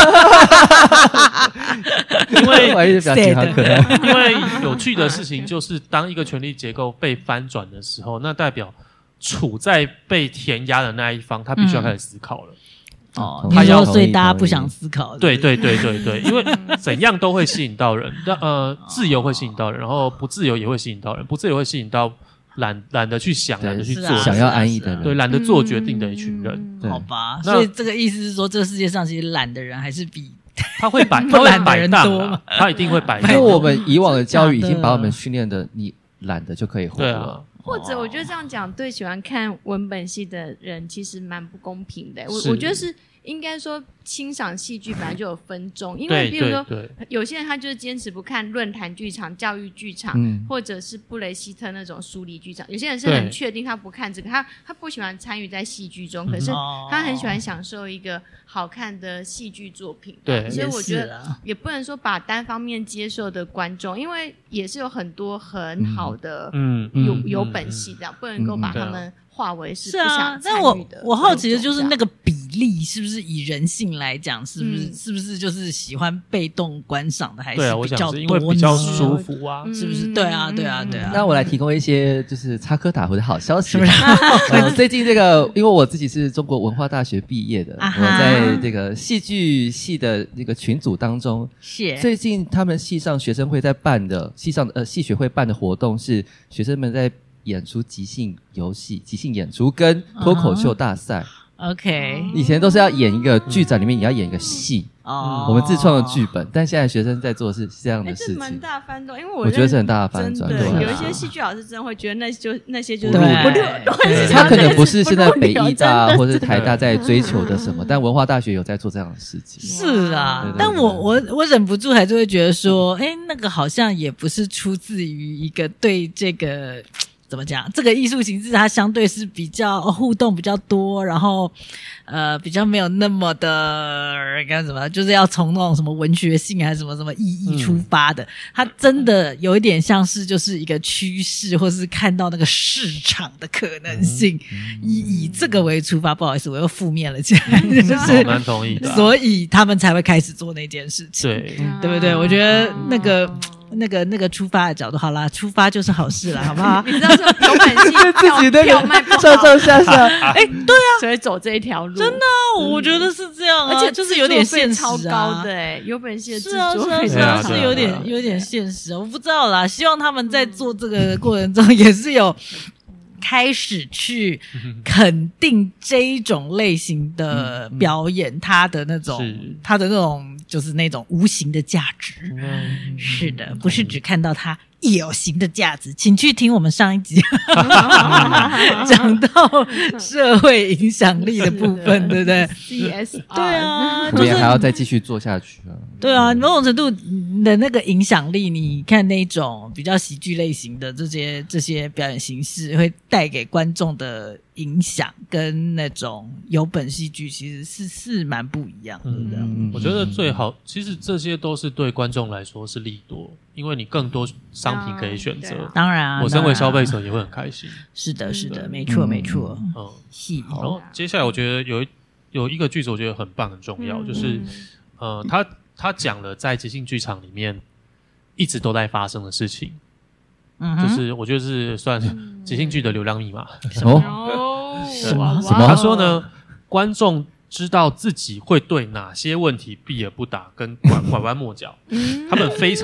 因为我一直表情好可爱。 因为有趣的事情就是，当一个权力结构被翻转的时候，那代表处在被填压的那一方，他必须要开始思考了。 嗯、哦，他要，所以大家不想思考。 对对对对对，因为怎样都会吸引到人，呃，自由会吸引到人，然后不自由也会吸引到人，不自由会吸引到懒懒得去想、懒得去做、 啊、 想要安逸的人， 对，懒得做决定的一群人。 嗯、好吧，所以这个意思是说，这个世界上其实懒的人还是比他会摆，他会摆荡啊，他一定会摆荡。 因为我们以往的教育已经把我们训练的，你懒得就可以活了。 对啊。 或者我觉得这样讲对喜欢看文本戏的人其实蛮不公平的。我我觉得是应该说欣赏戏剧本来就有分众，因为比如说有些人他就是坚持不看论坛剧场、教育剧场、嗯、或者是布雷希特那种疏离剧场，有些人是很确定他不看这个，他他不喜欢参与在戏剧中，可是他很喜欢享受一个好看的戏剧作品。 对， 所以我觉得也不能说把单方面接受的观众，因为也是有很多很好的嗯有嗯有本戏这样，不能够把他们化为是不想参与的。 但我我好奇的就是那个比例是不是以人性来讲，是不是、嗯、是不是就是喜欢被动观赏的还是比较多呢？ 对啊，我想是因为比较舒服啊， 是不是？对啊，对啊，对啊。 那我来提供一些就是插科打诨的好消息。呃、最近这个，因为我自己是中国文化大学毕业的，啊、我在这个戏剧系的这个群组当中，最近他们系上学生会在办的系上呃系学会办的活动是学生们在演出即兴游戏、即兴演出跟脱口秀大赛。 Uh-huh. OK， 以前都是要演一个剧展里面，你要演一个戏。哦、oh ，我们自创的剧本，但现在学生在做的是这样的事情， 蛮、欸、大翻转，因为我我觉得是很大的翻转。 对， 对有一些戏剧老师真的会觉得那就那些就是不溜， 他可能不是现在北艺大或是台大在追求的什么，但文化大学有在做这样的事情。 是啊，对对对，但我我我忍不住还是会觉得说，哎、欸，那个好像也不是出自于一个对这个。怎么讲？这个艺术形式它相对是比较互动比较多，然后呃比较没有那么的干什么，就是要从那种什么文学性还是什么什么意义出发的。嗯、它真的有一点像是就是一个趋势，或是看到那个市场的可能性，嗯、以以这个为出发。不好意思，我又负面了起来，嗯、就是蛮同意的、啊。 所以他们才会开始做那件事情， 对对不对？我觉得那个。那个那个出发的角度，好啦，出发就是好事啦，好不好？ 你知道说有本戏自己的票卖不好， 上上下下， 哎、欸，对啊， 所以走这一条路， 真的、啊，我觉得是这样、啊， 而且就是有点现实、啊， 超高的哎、欸，有本戏的制作费是啊，是啊，是有点有点现实、啊，我不知道啦，希望他们在做这个过程中也是有。开始去肯定这一种类型的表演，嗯、它的那种，它的那种就是那种无形的价值。嗯、是的，不是只看到它有形的价值。请去听我们上一集讲到社会影响力的部分，对不对 ？C S R 对啊， 我们也还要再继续做下去啊。 对啊，某种程度的那个影响力，你看那种比较喜剧类型的这些这些表演形式，会带给观众的影响，跟那种有本戏剧其实是是蛮不一样的。 嗯，我觉得最好，其实这些都是对观众来说是利多，因为你更多商品可以选择。 啊、当然、啊， 我身为消费者也会很开心。 是的，是的，没错，没错。 嗯，是。然后接下来，我觉得有有一个句子，我觉得很棒，很重要，嗯、就是呃，他他讲了在即兴剧场里面一直都在发生的事情。嗯，就是我觉得是算即兴剧的流量密码。 哦， 什么？什么？他说呢，观众知道自己会对哪些问题避而不答，跟拐拐弯抹角，他们非常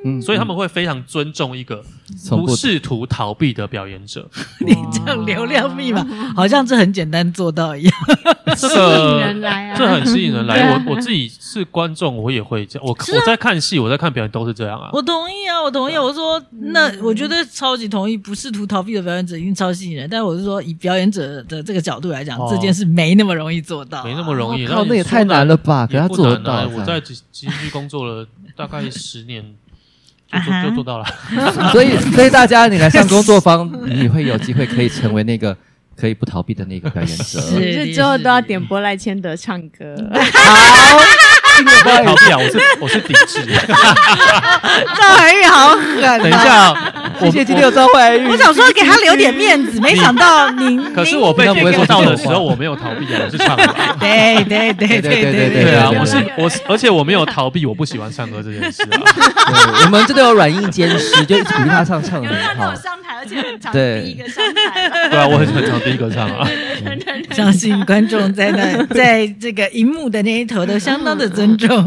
嗯，所以他们会非常尊重一个不试图逃避的表演者。 你这样流量密码，好像这很简单做到一样。 这个吸引人来啊，这很吸引人来。我我自己是观众，我也会这样。我我在看戏，我在看表演都是这样啊。 我同意啊，我同意。我说，那我觉得超级同意，不试图逃避的表演者一定超吸引人。但是我是说，以表演者的这个角度来讲，这件事没那么容易做到， 没那么容易。 靠，那也太难了吧？给他做得到。 我在即兴剧工作了大概十年。就, 就, 就做到了， 所以所以大家你来上工作坊，你会有机会可以成为那个可以不逃避的那个表演者。 是，之后都要点播赖千德唱歌。 好， 不要逃避啊！我是我是抵制。 赵怀玉好狠。 等一下， 谢谢今天有赵怀玉。 我想说给他留点面子，没想到您。 可是我被说到的时候，我没有逃避啊，我是唱歌。 对对对对对对对啊！我是我是，而且我没有逃避，我不喜欢唱歌这件事啊。 我们这都有软硬兼施，就一直鼓励他唱，唱得很好。 上台，而且很常第一个上台。 对啊，我很很常第一个唱啊。 相信观众在那在这个荧幕的那一头都相当的尊重。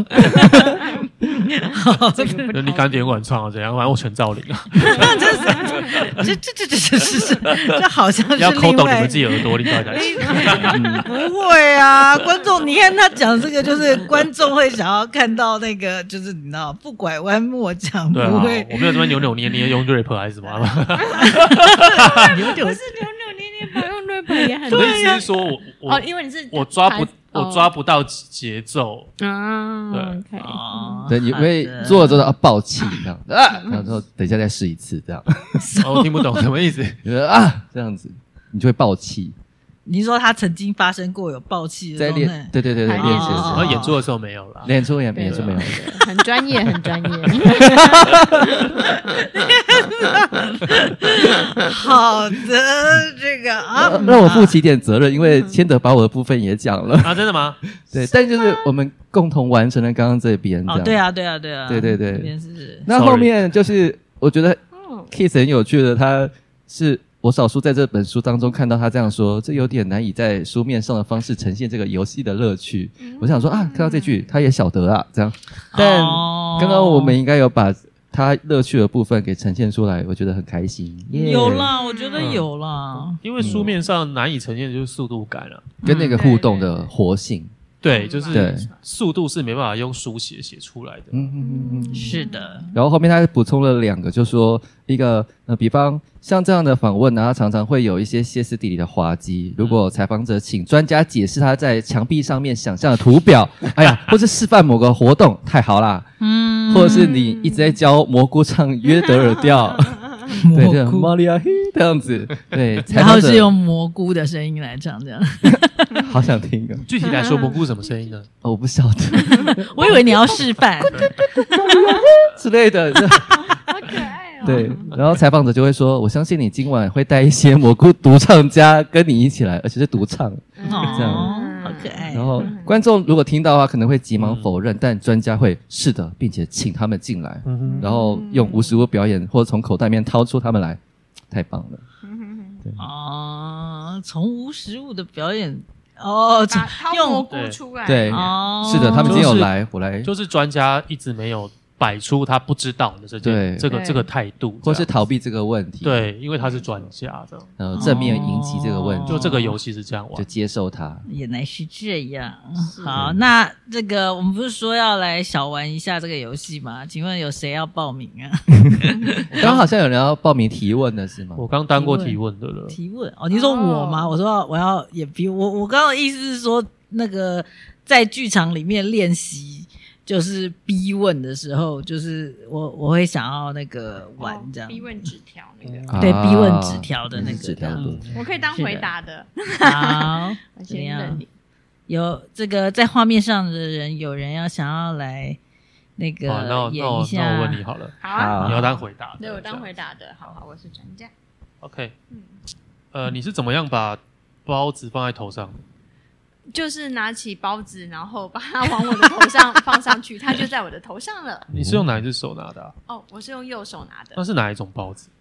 好，你敢点晚唱啊？怎样？反正我全照领啊。 这这这这这是这好像是要抠懂你们自己耳朵，另外来。 不会啊，观众，你看他讲这个，就是观众会想要看到那个，就是你知道，不拐弯抹角，不会。 我没有这么扭扭捏捏用 rap 还是什么？ 扭扭不是扭扭捏捏吧？用 rap 也很。 我的意思是说我我哦，因为你是我抓不我抓不到节奏啊。 对对，你会做了之后要爆气这样啊，然后等一下再试一次这样。 我听不懂什么意思。 啊，这样子你就会爆气。 你说他曾经发生过有爆气的在练，对对对对，练习的时候， 演出的时候没有了， 演出演演出没有， 很专业，很专业。 好的，这个啊， 让我负起点责任，因为千德把我的部分也讲了啊，真的吗？ 对，但就是我们共同完成了刚刚这边这样， 对啊，对啊，对啊， 对对对， 是。 那后面就是我觉得 Kiss 很有趣的，他是。我少数在这本书当中看到他这样说，这有点难以在书面上的方式呈现这个游戏的乐趣。嗯、我想说啊，看到这句他也晓得啊，这样。但刚刚我们应该有把他乐趣的部分给呈现出来，我觉得很开心。 Yeah、有啦，我觉得有啦、 嗯，因为书面上难以呈现的就是速度感了、啊， 跟那个互动的活性。 对，就是速度是没办法用书写写出来的。 嗯嗯嗯， 是的。 然后后面他补充了两个，就说一个呃，比方像这样的访问呢，他常常会有一些歇斯底里的滑稽。如果采访者请专家解释他在墙壁上面想象的图表，哎呀，或是示范某个活动，太好啦。嗯，或者是你一直在教蘑菇唱约德尔调。对，这样玛利亚嘿这样子，对， 然后是用蘑菇的声音来唱，这样， 好想听啊！ 具体来说，蘑菇什么声音呢？ 哦，我不晓得， 我以为你要示范之类的， 好可爱哦。 对，然后采访者就会说：“我相信你今晚会带一些蘑菇独唱家跟你一起来，而且是独唱，这样。” 好可爱。 然后观众如果听到的话，可能会急忙否认，嗯、但专家会是的，并且请他们进来，嗯、然后用无实物表演或者从口袋里面掏出他们来，太棒了。 对啊，从无实物的表演哦， 用蘑菇出来， 对，哦、是的，他们今天有来，就是、我来， 就是专家一直没有摆出他不知道的这件这个这个态度， 或是逃避这个问题。 对，因为他是专家的， 呃，正面迎击这个问题。 就这个游戏是这样玩， 就接受它。 原来是这样。好，那这个我们不是说要来小玩一下这个游戏吗？请问有谁要报名啊？ 刚好像有人要报名提问的是吗？ 我刚当过提问的了。 提问哦，你说我吗？哦、我说我要也比我我刚刚的意思是说，那个在剧场里面练习。就是逼问的时候，就是我我会想要那个玩这样， 逼问纸条那个， 对，逼问纸条的那个， 纸条的， 我可以当回答的。 好， 我先认你。 有这个在画面上的人，有人要想要来那个演一下。 那我问你好了， 好啊， 你要当回答的， 对我当回答的，好好，我是专家。 OK， 嗯，呃，你是怎么样把包子放在头上？ 就是拿起包子，然后把它往我的头上放上去，它就在我的头上了。 你是用哪一只手拿的、啊？ 哦，我是用右手拿的。 那是哪一种包子？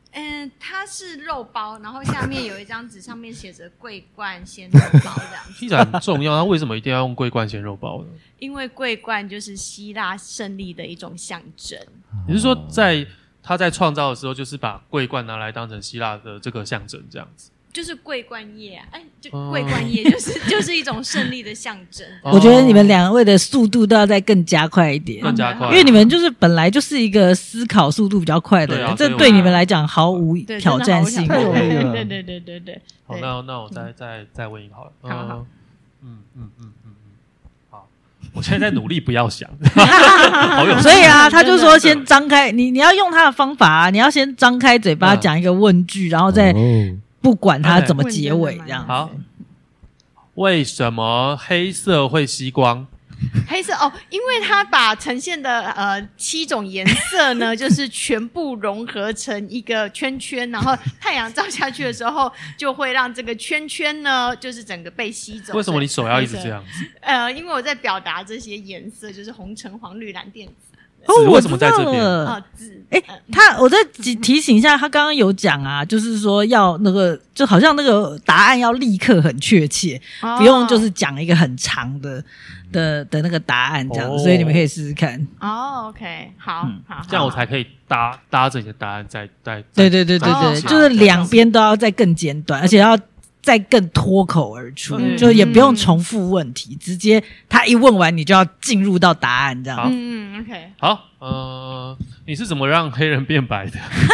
嗯，它是肉包，然后下面有一张纸，上面写着桂冠鲜肉包这样子。 听起来很重要，那为什么一定要用桂冠鲜肉包呢？ 因为桂冠就是希腊胜利的一种象征。 你是说在他在创造的时候，就是把桂冠拿来当成希腊的这个象征，这样子？ 就是桂冠叶啊，哎，就桂冠叶就是、哦、就是一种胜利的象征。 我觉得你们两位的速度都要再更加快一点， 更加快， 因为你们就是本来就是一个思考速度比较快的人，对啊、这对你们来讲毫无挑战性。 对对对对对对。 好，那那我再再再问一个好了。 好好。 嗯嗯嗯嗯嗯。好，我现在在努力不要想。好有。 所以啊，他就说先张开，你你要用他的方法啊，你要先张开嘴巴讲一个问句，然后再。哦不管它怎么结尾这样子。 好，为什么黑色会吸光？ 黑色哦，因为它把呈现的呃七种颜色呢，就是全部融合成一个圈圈，然后太阳照下去的时候，就会让这个圈圈呢，就是整个被吸走。 为什么你手要一直这样子？ 呃，因为我在表达这些颜色，就是红橙黄绿蓝靛紫。 哦， 为什么在这边？ 哦， 哎，他我再提醒一下，他刚刚有讲啊，就是说要那个，就好像那个答案要立刻很确切，哦、不用就是讲一个很长的的的那个答案这样子，哦、所以你们可以试试看。 哦 ，OK， 好，嗯、好， 这样我才可以搭搭着你的答案再再。 对对对对对，哦、就是两边都要再更简短，而且要。再更脱口而出，嗯、就也不用重复问题，嗯、直接他一问完，你就要进入到答案这样。 嗯嗯 ，OK。 好，呃，你是怎么让黑人变白的？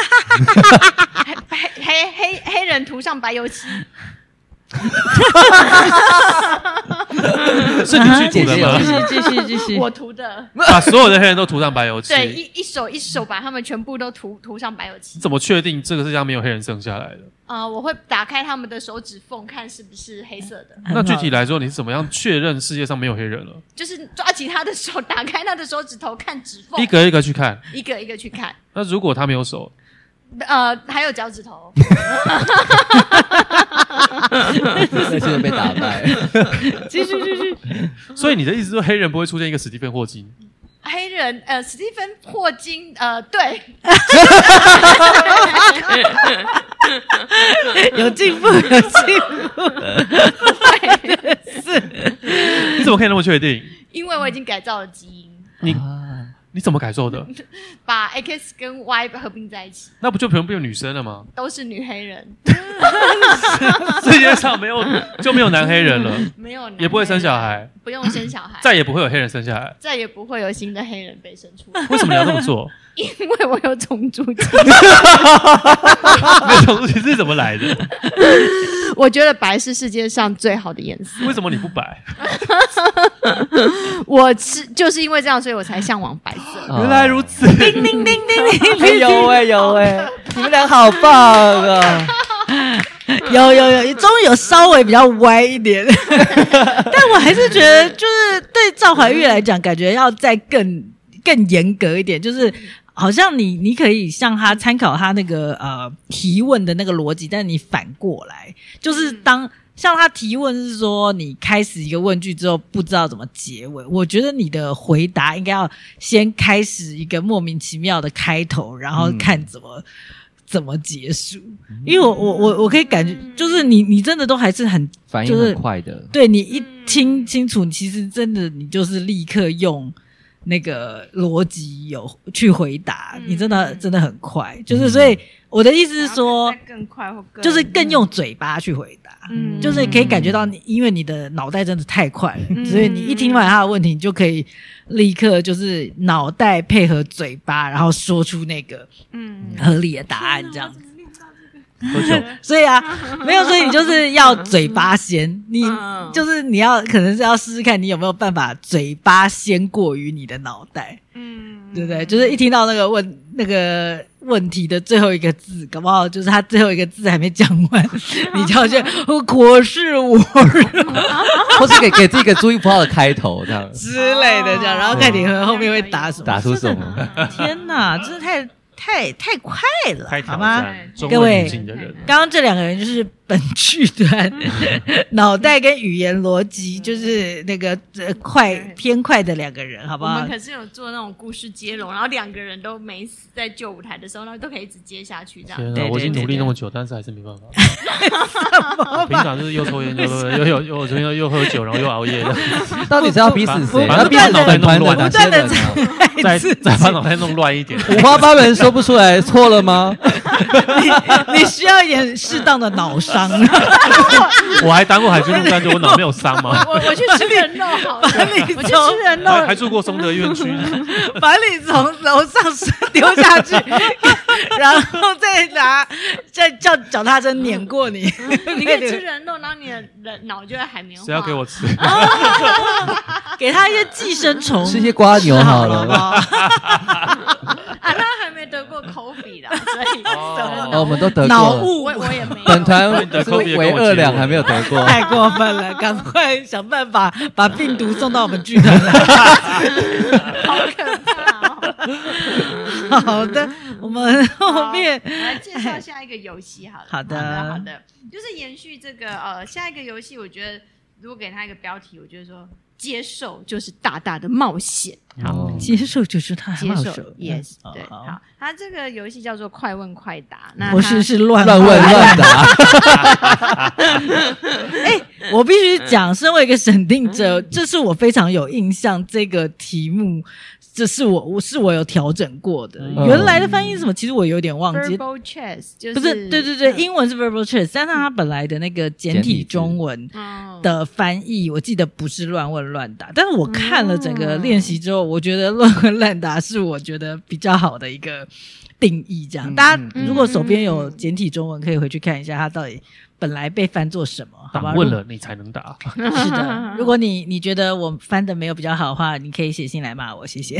黑黑黑黑人涂上白油漆。 是你去涂的吗？ 继续继续继续， 我涂的。 把所有的黑人都涂上白油漆。 对，一一手一手把他们全部都涂涂上白油漆。 你怎么确定这个世界上没有黑人剩下来的？ 呃，我会打开他们的手指缝，看是不是黑色的。 那具体来说，你是怎么样确认世界上没有黑人了？ 就是抓起他的手，打开他的手指头，看指缝， 一个一个去看， 一个一个去看。 那如果他没有手？ 呃，还有脚趾头， 那些人被打败。 继续继续。 所以你的意思是，黑人不会出现一个史蒂芬霍金？ 黑人呃，史蒂芬霍金呃，对， 有进步，有进步。是， 你怎么可以那么确定？ 因为我已经改造了基因。 你。你怎么改造的？ 把 X 跟 Y 合并在一起， 那不就全部变女生了吗？ 都是女黑人， 世界上没有就没有男黑人了， 没有男黑人， 也不会生小孩， 不用生小孩， 再也不会有黑人生下来， 再也不会有新的黑人被生出来。 为什么你要这么做？ 因为我有种族歧视。 你的种族歧视是怎么来的？ 我觉得白是世界上最好的颜色。 为什么你不白？ 我是就是因为这样，所以我才向往白色。 哦、原来如此！ 叮叮叮叮叮！ 有哎、欸、有哎、欸，你们俩好棒啊！ 有有有，终于有稍微比较歪一点，但我还是觉得，就是对赵怀玉来讲，感觉要再更更严格一点，就是好像你你可以向他参考他那个呃提问的那个逻辑，但是你反过来，就是当像他提问是说你开始一个问句之后不知道怎么结尾，我觉得你的回答应该要先开始一个莫名其妙的开头，然后看怎么。嗯怎么结束？因为我我我我可以感觉，就是你你真的都还是很反应很快的， 就是、对你一听清楚，其实真的你就是立刻用那个逻辑有去回答，嗯、你真的真的很快。就是所以我的意思是说， 更快或更就是更用嘴巴去回答，嗯、就是可以感觉到你，因为你的脑袋真的太快了，嗯、所以你一听完他的问题，你就可以。立刻就是脑袋配合嘴巴，然后说出那个嗯合理的答案，这样子。所以啊，没有，所以你就是要嘴巴先，你就是你要可能是要试试看，你有没有办法嘴巴先过于你的脑袋，嗯，对不对？就是一听到那个问那个问题的最后一个字，搞不好就是他最后一个字还没讲完，你就要去，可是我， 或是给给自己一个注意符号的开头这样之类的，这样，然后看你后面会打什么， 打出什么？ 天哪，真的太。太太快了， 太挑好吗？ 各位，刚刚这两个人就是本剧团脑袋跟语言逻辑就是那个、呃、快偏快的两个人，好不好？ 我们可是有做那种故事接龙，然后两个人都没死，在救舞台的时候，然后都可以一直接下去这样。 天对对啊，我已经努力那么久，但是还是没办法。我平常就是又抽烟又又又又又又喝酒，然后又熬夜。 到底是要逼死谁？ 反正逼死脑袋弄乱不断的再再把脑袋弄乱一点。 五花八门说不出来，错了吗？ 你你需要一点适当的脑伤。 我还当过海军陆战队，我脑没有伤吗？ 我我去吃人肉好了，我去吃人肉， 还还住过松德院区， 把你从楼上丢下去，然后再拿再叫脚踏车碾过你。 你可以吃人肉，然后你的人脑就会海绵化。 谁要给我吃？ 给他一些寄生虫， 吃一些瓜牛好了。 啊，他还没得过 COVID 啦，所以哦，我们都得过脑雾， 我我也没有。 本团唯二两还没有得过， 太过分了！赶快想办法把病毒送到我们剧团来。 好可怕哦！ 好的，我们后面我来介绍下一个游戏好了。 好的好的，好的，就是延续这个呃下一个游戏，我觉得如果给他一个标题，我觉得说接受就是大大的冒险。好， 接受就是他接受 ，yes，、嗯、对， 好， 好，它这个游戏叫做快问快答，那不是是乱乱问乱答。 哎、欸，我必须讲，身为一个审定者，这是我非常有印象，这个题目。这是我我是我有调整过的、嗯，原来的翻译是什么？其实我有点忘记。 Verbal chess 就是不是，对对对，英文是 verbal chess， 但是它本来的那个简体中文的翻译，我记得不是乱问乱答。但是我看了整个练习之后，我觉得乱问乱答是我觉得比较好的一个定义。这样，大家如果手边有简体中文，可以回去看一下它到底本来被翻作什么。好吧， 问了你才能答。 是的，如果你你觉得我翻的没有比较好的话，你可以写信来骂我，谢谢。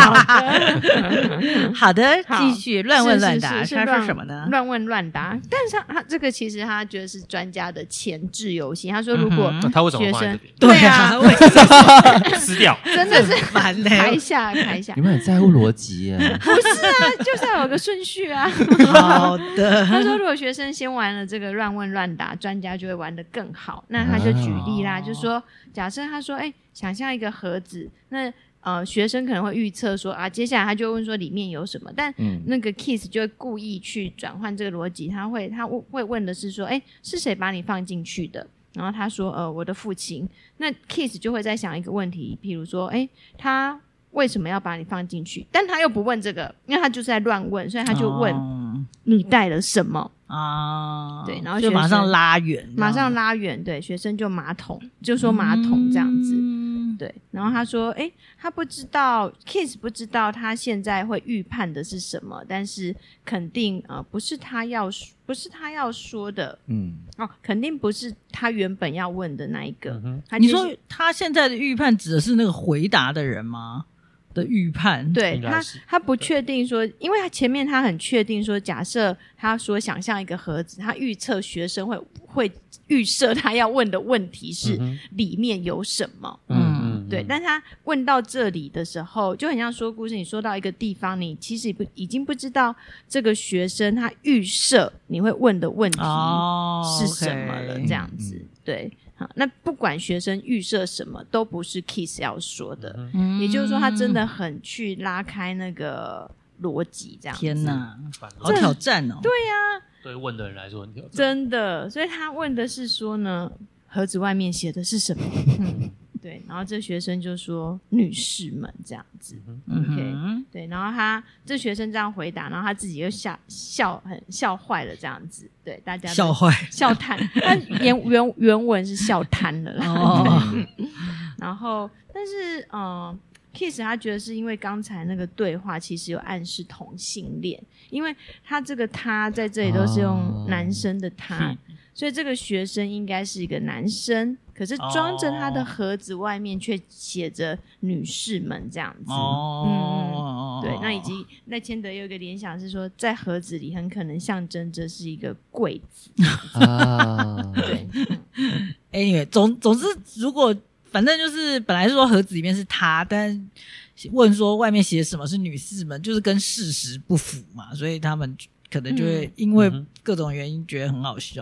好的，继续乱问乱答， 是他是什么呢？ 乱问乱答，但是他他这个其实他觉得是专家的前置游戏。他说如果他为什么放在这边？ 对啊， 撕掉， 真的是烦嘞， 排下排下。 你们很在乎逻辑耶？ 不是啊，就是要有个顺序啊。 好的， 他说如果学生先玩了这个乱问乱答，专家就会玩得更好。那他就举例啦，就说假设他说，哎、欸，想象一个盒子，那呃学生可能会预测说啊，接下来他就问说里面有什么，但那个 Kiss 就会故意去转换这个逻辑，他会他会问的是说，哎、欸，是谁把你放进去的？然后他说，呃，我的父亲。那 Kiss 就会在想一个问题，譬如说，哎、欸，他为什么要把你放进去？但他又不问这个，因为他就是在乱问，所以他就问、哦、你带了什么啊？ 对，然后就马上拉远， 马上拉远，对，学生就马桶，就说马桶这样子，嗯、对。然后他说，哎，他不知道 ，Kiss 不知道他现在会预判的是什么，但是肯定呃不是他要不是他要说的，嗯，哦，肯定不是他原本要问的那一个。嗯、 你说他现在的预判指的是那个回答的人吗？的预判， 对他，他不确定说，因为他前面他很确定说，假设他说想象一个盒子，他预测学生会会预设他要问的问题是里面有什么，嗯嗯，对。但他问到这里的时候，就很像说故事，你说到一个地方，你其实不已经不知道这个学生他预设你会问的问题是什么了，哦 okay、这样子，对。好，那不管学生预设什么，都不是 Kiss 要说的，嗯、也就是说，他真的很去拉开那个逻辑，这样子。 天哪，好挑战哦！ 对呀、啊， 对问的人来说很挑战， 真的。所以他问的是说呢，盒子外面写的是什么？嗯、对，然后这学生就说女士们这样子、嗯、，OK， 对，然后他这学生这样回答，然后他自己又笑笑很笑坏了这样子，对，大家笑坏笑瘫，他原原原文是笑瘫了啦，哦、然后但是嗯。Kiss 他觉得是因为刚才那个对话其实有暗示同性恋，因为他这个他在这里都是用男生的他、哦、所以这个学生应该是一个男生，可是装着他的盒子外面却写着女士们这样子。哦，嗯，对，那以及那千德有一个联想是说，在盒子里很可能象征着是一个柜子啊。对 ，Anyway， 总总之如果。反正就是本来是说盒子里面是他，但问说外面写什么是女士们，就是跟事实不符嘛，所以他们可能就会因为各种原因觉得很好笑的。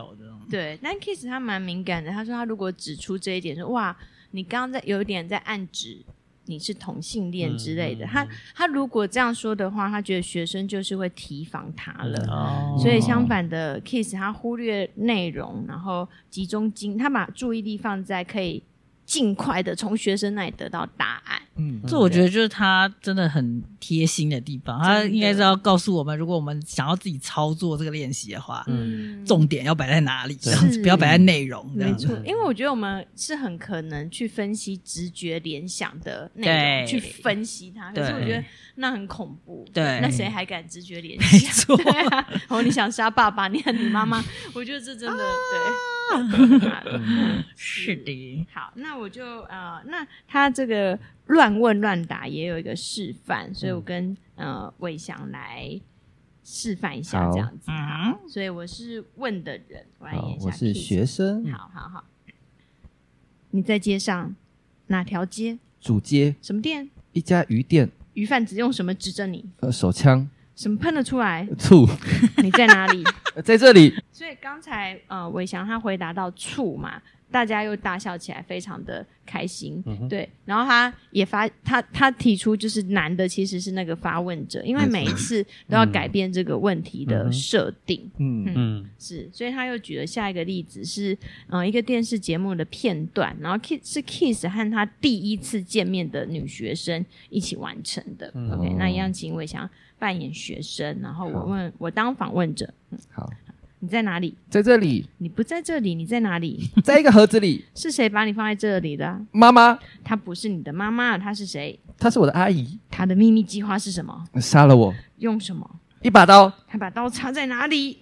对，但 Kiss 他蛮敏感的，他说他如果指出这一点，说哇，你刚刚在有一点在暗指你是同性恋之类的，嗯、他他如果这样说的话，他觉得学生就是会提防他了。哦、所以相反的 ，Kiss 他忽略内容，然后集中精，他把注意力放在可以尽快的从学生那里得到答案。 嗯，这我觉得就是他真的很贴心的地方，他应该是要告诉我们，如果我们想要自己操作这个练习的话，嗯，重点要摆在哪里，这样子不要摆在内容。 没错，因为我觉得我们是很可能去分析直觉联想的内容，去分析它，可是我觉得那很恐怖。对，那谁还敢直觉联想？没错，对啊。哦，你想杀爸爸，你恨你妈妈，我觉得这真的、啊、对。 是的。 好，那我就呃，那他这个乱问乱答也有一个示范，所以我跟、嗯、呃伟翔来示范一下这样子。好，所以我是问的人，我来演一下。 我是学生。 好好好。你在街上哪条街？ 主街。 什么店？一家鱼店。 鱼贩子用什么指着你？ 呃，手枪。 什么喷了出来？ 醋。 你在哪里？ 在这里。 所以刚才呃伟翔他回答到醋嘛，大家又大笑起来，非常的开心。嗯、对，然后他也发他他提出就是男的其实是那个发问者，因为每一次都要改变这个问题的设定。嗯 嗯, 嗯，是，所以他又举了下一个例子是呃一个电视节目的片段，然后 Kiss 是 Kiss 和他第一次见面的女学生一起完成的。嗯、OK， 那一样请伟翔扮演学生，然后我问我当访问者。嗯、 好。 你在哪里？ 在这里。 你不在这里，你在哪里？ 在一个盒子里。 是谁把你放在这里的、啊？ 妈妈。 她不是你的妈妈，她是谁？ 她是我的阿姨。 她的秘密计划是什么？ 杀了我。 用什么？ 一把刀。 她把刀插在哪里？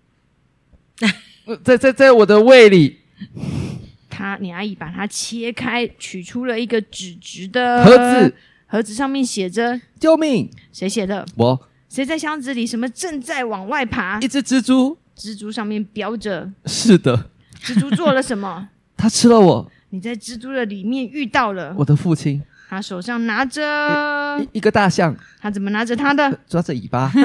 在在在我的胃里。 她，你阿姨把它切开，取出了一个纸质的盒子， 盒子上面写着 “救命”。 谁写的？ 我。 谁在箱子里？什么正在往外爬？ 一只蜘蛛。 蜘蛛上面标着。 是的。 蜘蛛做了什么？ 他吃了我。 你在蜘蛛的里面遇到了我的父亲。 他手上拿着一, 一个大象。 他怎么拿着他的？ 抓着尾巴。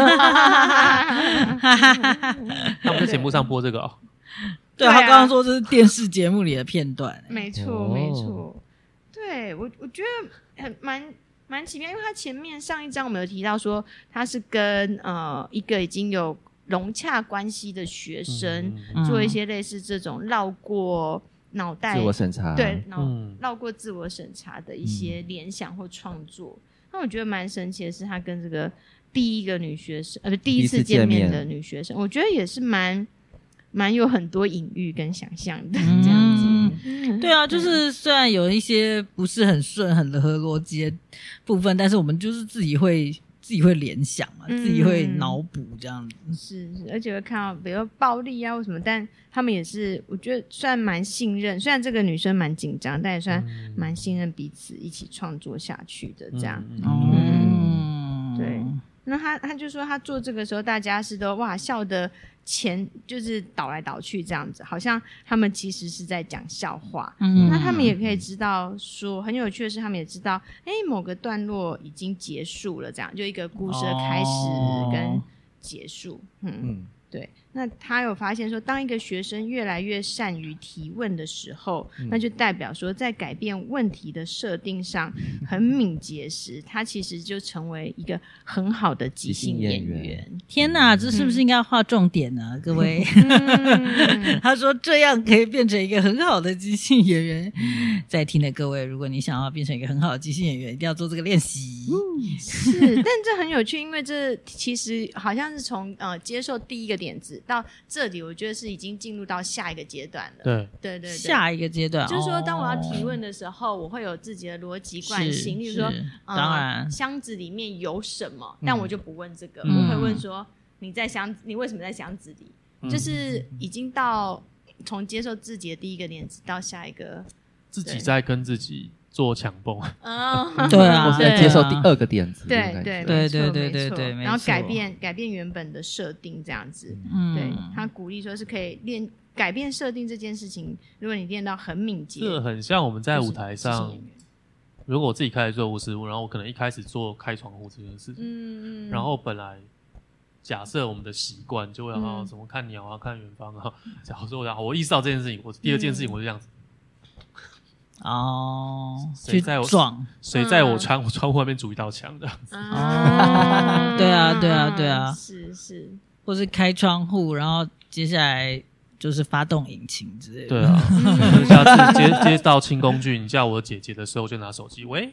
他们在节目上播这个哦。 对，他刚刚说这是电视节目里的片段。 没错，没错。对，我我觉得很蛮蛮奇妙，因为他前面上一章我们有提到说他是跟呃一个已经有融洽关系的学生、嗯、做一些类似这种绕过脑袋自我审查， 对，绕、嗯、绕过自我审查的一些联想或创作。那、嗯、我觉得蛮神奇的是，他跟这个第一个女学生呃第一次见面的女学生，我觉得也是蛮蛮有很多隐喻跟想象的、嗯、这样子。 对啊，就是虽然有一些不是很顺很合逻辑的部分，但是我们就是自己会自己会联想嘛、嗯、自己会脑补这样子。 是是，而且会看到比如暴力啊或什么，但他们也是我觉得算蛮信任，虽然这个女生蛮紧张，但也算蛮信任彼此一起创作下去的这样。嗯，嗯对。那他他就说他做这个时候大家是都哇笑的前就是倒来倒去这样子，好像他们其实是在讲笑话。嗯，那他们也可以知道说很有趣的是他们也知道哎某个段落已经结束了，这样就一个故事的开始跟结束。嗯嗯，对。那他有发现说当一个学生越来越善于提问的时候、嗯、那就代表说在改变问题的设定上很敏捷时，他其实就成为一个很好的即兴演员。 天哪，这是不是应该画重点呢、啊嗯、各位、嗯、他说这样可以变成一个很好的即兴演员、嗯、在听的各位，如果你想要变成一个很好的即兴演员，一定要做这个练习、 嗯、是但这很有趣，因为这其实好像是从呃接受第一个点子到这里，我觉得是已经进入到下一个阶段了。 对对对对， 下一个阶段就是说，当我要提问的时候，哦、我会有自己的逻辑惯性。例如说， 呃、当然， 箱子里面有什么，但我就不问这个，嗯、我会问说：你在箱子，你为什么在箱子里？嗯、就是已经到从接受自己的第一个点子到下一个， 自己在跟自己做强蹦。 嗯， 对啊， 我是在接受第二个点子。 对对对对对对对， 然后改变改变原本的设定，这样子。嗯，对，他鼓励说是可以练改变设定这件事情，如果你练到很敏捷， 这很像我们在舞台上。如果我自己开始做无实物，然后我可能一开始做开窗户这件事情，嗯，然后本来假设我们的习惯就会啊，怎么看鸟啊，看远方啊。假如说我我意识到这件事情，我第二件事情我就这样子。 哦， 谁在我撞？ 谁在我窗我窗户外面筑一道墙这样子？ 哦，对啊，对啊，对啊， 是是， 或是开窗户，然后接下来就是发动引擎之类的。 对啊，嗯、下次接接到轻工具，你叫我姐姐的时候，就拿手机喂。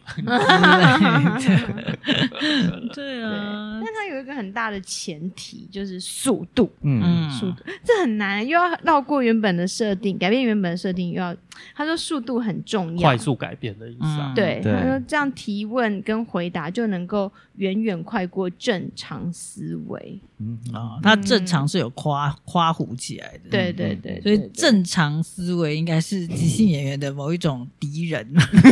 对啊， 但它有一个很大的前提，就是速度。 嗯， 速度这很难，又要绕过原本的设定，改变原本的设定，又要他说速度很重要， 快速改变的意思啊。 嗯、对，他说这样提问跟回答就能够远远快过正常思维。 嗯啊，他正常是有夸夸弧起来的。 对对 对, 对, 对, 对， 所以正常思维应该是即兴演员的某一种敌人。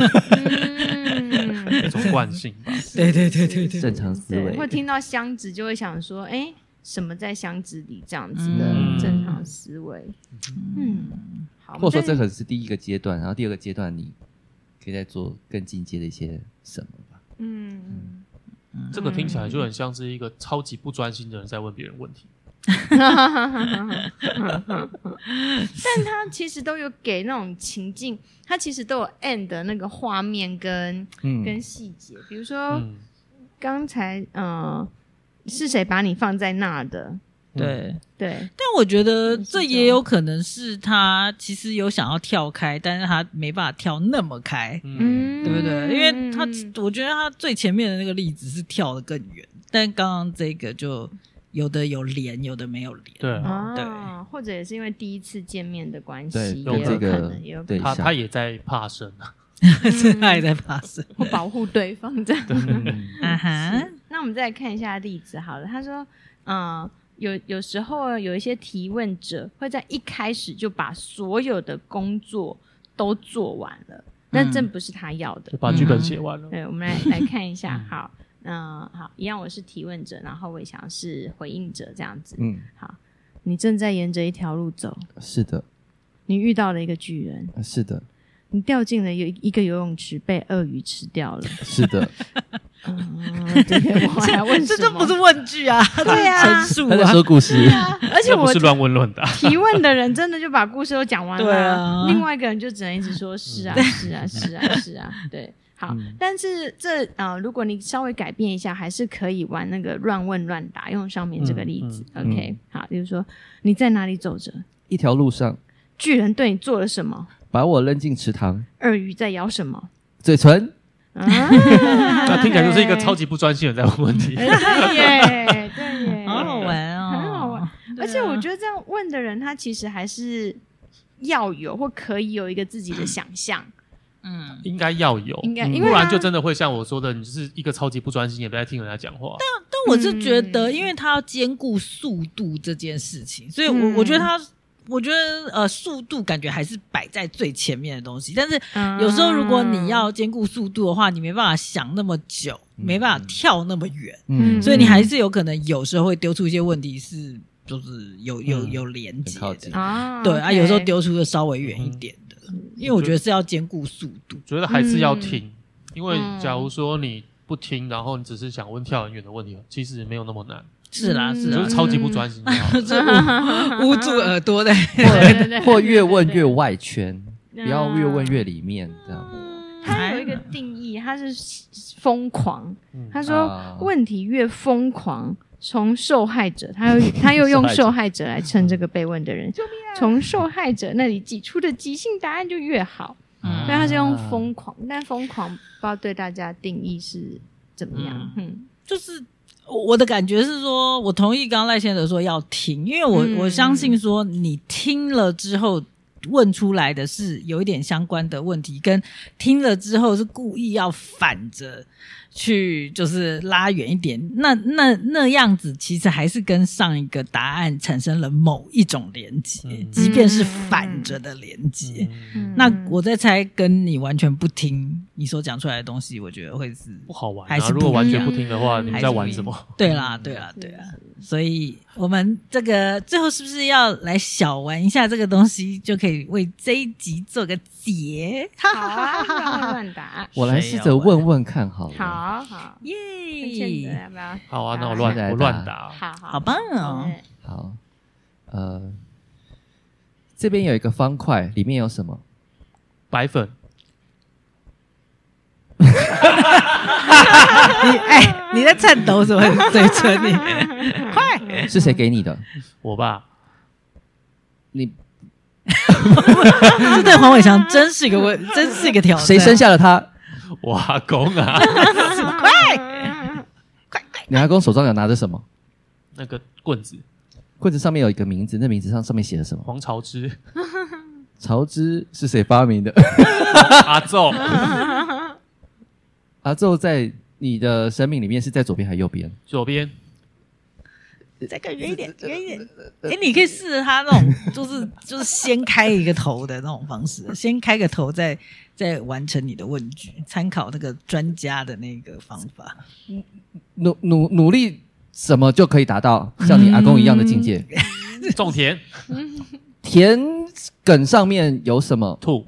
嗯， 一种惯性吧。 对对对对对， 正常思维。 或听到箱子就会想说，哎，什么在箱子里这样子的正常思维。嗯，嗯好。 或者说这可能是第一个阶段，然后第二个阶段你可以再做更进阶的一些什么吧。 嗯， 嗯这个听起来就很像是一个超级不专心的人在问别人问题。 但他其实都有给那种情境，他其实都有 end 的那个画面跟、嗯、跟细节，比如说刚、嗯、才呃是谁把你放在那的？ 对对， 但我觉得这也有可能是他其实有想要跳开，但是他没办法跳那么开，嗯，对不对？因为他我觉得他最前面的那个例子是跳得更远，但刚刚这个就有的有连，有的没有连， 对啊， 对， 或者也是因为第一次见面的关系， 对， 有这个也有可能， 他他也在怕生啊， 他也在怕生， 或保护对方这样。 啊哈， 那我们再来看一下例子好了，他说，嗯。有有时候有一些提问者会在一开始就把所有的工作都做完了，但这不是他要的， 就把剧本写完了。 嗯、对，我们来来看一下。好，嗯、呃，好，一样我是提问者，然后伟翔是回应者，这样子。嗯，好，你正在沿着一条路走， 是的。 你遇到了一个巨人， 是的。 你掉进了有一个游泳池，被鳄鱼吃掉了， 是的。 嗯，对对，我还问什么？ 这就不是问句啊， 对啊， 陈述啊， 他在说故事。 对啊，而且我不是乱问乱答。 提问的人真的就把故事都讲完了， 对啊， 另外一个人就只能一直说是啊，是啊，是啊，是啊，对。好，嗯、但是这呃，如果你稍微改变一下，还是可以玩那个乱问乱答，用上面这个例子。嗯嗯、OK， 好，比如说你在哪里走着？ 一条路上。 巨人对你做了什么？ 把我扔进池塘。 鳄鱼在咬什么？ 嘴唇。 啊， 那听起来就是一个超级不专心的在问问题。 对耶，对耶， 好好玩哦， 很好玩。啊、而且我觉得这样问的人，他其实还是要有或可以有一个自己的想象。 嗯，应该要有， 应该， 嗯、不然就真的会像我说的，你就是一个超级不专心，也不在听人家讲话。 但但我是觉得，因为他要兼顾速度这件事情，所以我、嗯、我觉得他。我觉得呃，速度感觉还是摆在最前面的东西，但是有时候如果你要兼顾速度的话，你没办法想那么久，嗯、没办法跳那么远，嗯，所以你还是有可能有时候会丢出一些问题是就是有有有连接的啊，对啊，有时候丢出的稍微远一点的，嗯、因为我觉得是要兼顾速度， 觉得还是要听，嗯、因为假如说你不听，然后你只是想问跳很远的问题，其实没有那么难。 是啦，是啦， 就是超级不专心， 捂住耳朵的， 或或越问越外圈，不要越问越里面，这样。 他有一个定义，他是疯狂。他说，问题越疯狂，从受害者，他又他又用受害者来称这个被问的人，从受害者那里挤出的即兴答案就越好。所以他是用疯狂，但疯狂不知道对大家定义是怎么样？嗯， 就是。我的感觉是说，我同意刚刚赖先生说要听，因为我、嗯、我相信说你听了之后问出来的是有一点相关的问题，跟听了之后是故意要反着去就是拉远一点，那那那样子其实还是跟上一个答案产生了某一种连结，嗯、即便是反着的连结。嗯、那我在猜，跟你完全不听你所讲出来的东西，我觉得会是不好玩、啊。 还是如果完全不听的话，你们在玩什么？ 对啦，对啦，对啦。 所以我们这个最后是不是要来小玩一下这个东西，就可以为这一集做个结？ 好啊，乱乱答。 我来试着问问看好了。 好好， 耶！ 要不要？ 好啊，那我乱我乱答。 好好， 好棒哦！ 好，呃，这边有一个方块，里面有什么？ 白粉。 你哎，你在颤抖什么？嘴唇你快！ 是谁给你的？ 我爸。 你这对黄伟翔真是一个问，真是一个挑战。 谁生下了他？ 我阿公啊！ 快快快！ 你阿公手上有拿着什么？ 那个棍子。 棍子上面有一个名字，那名字上上面写的什么？ 黄朝之。 朝之是谁发明的？ 阿奏。 阿奏在你的生命里面是在左边还是右边？ 左边。 再更远一点，远一点。哎，你可以试着他那种，就是就是先开一个头的那种方式，先开个头，再再完成你的问句，参考那个专家的那个方法。 努努努力什么就可以达到像你阿公一样的境界？ 嗯、种田。 田埂上面有什么？ 兔。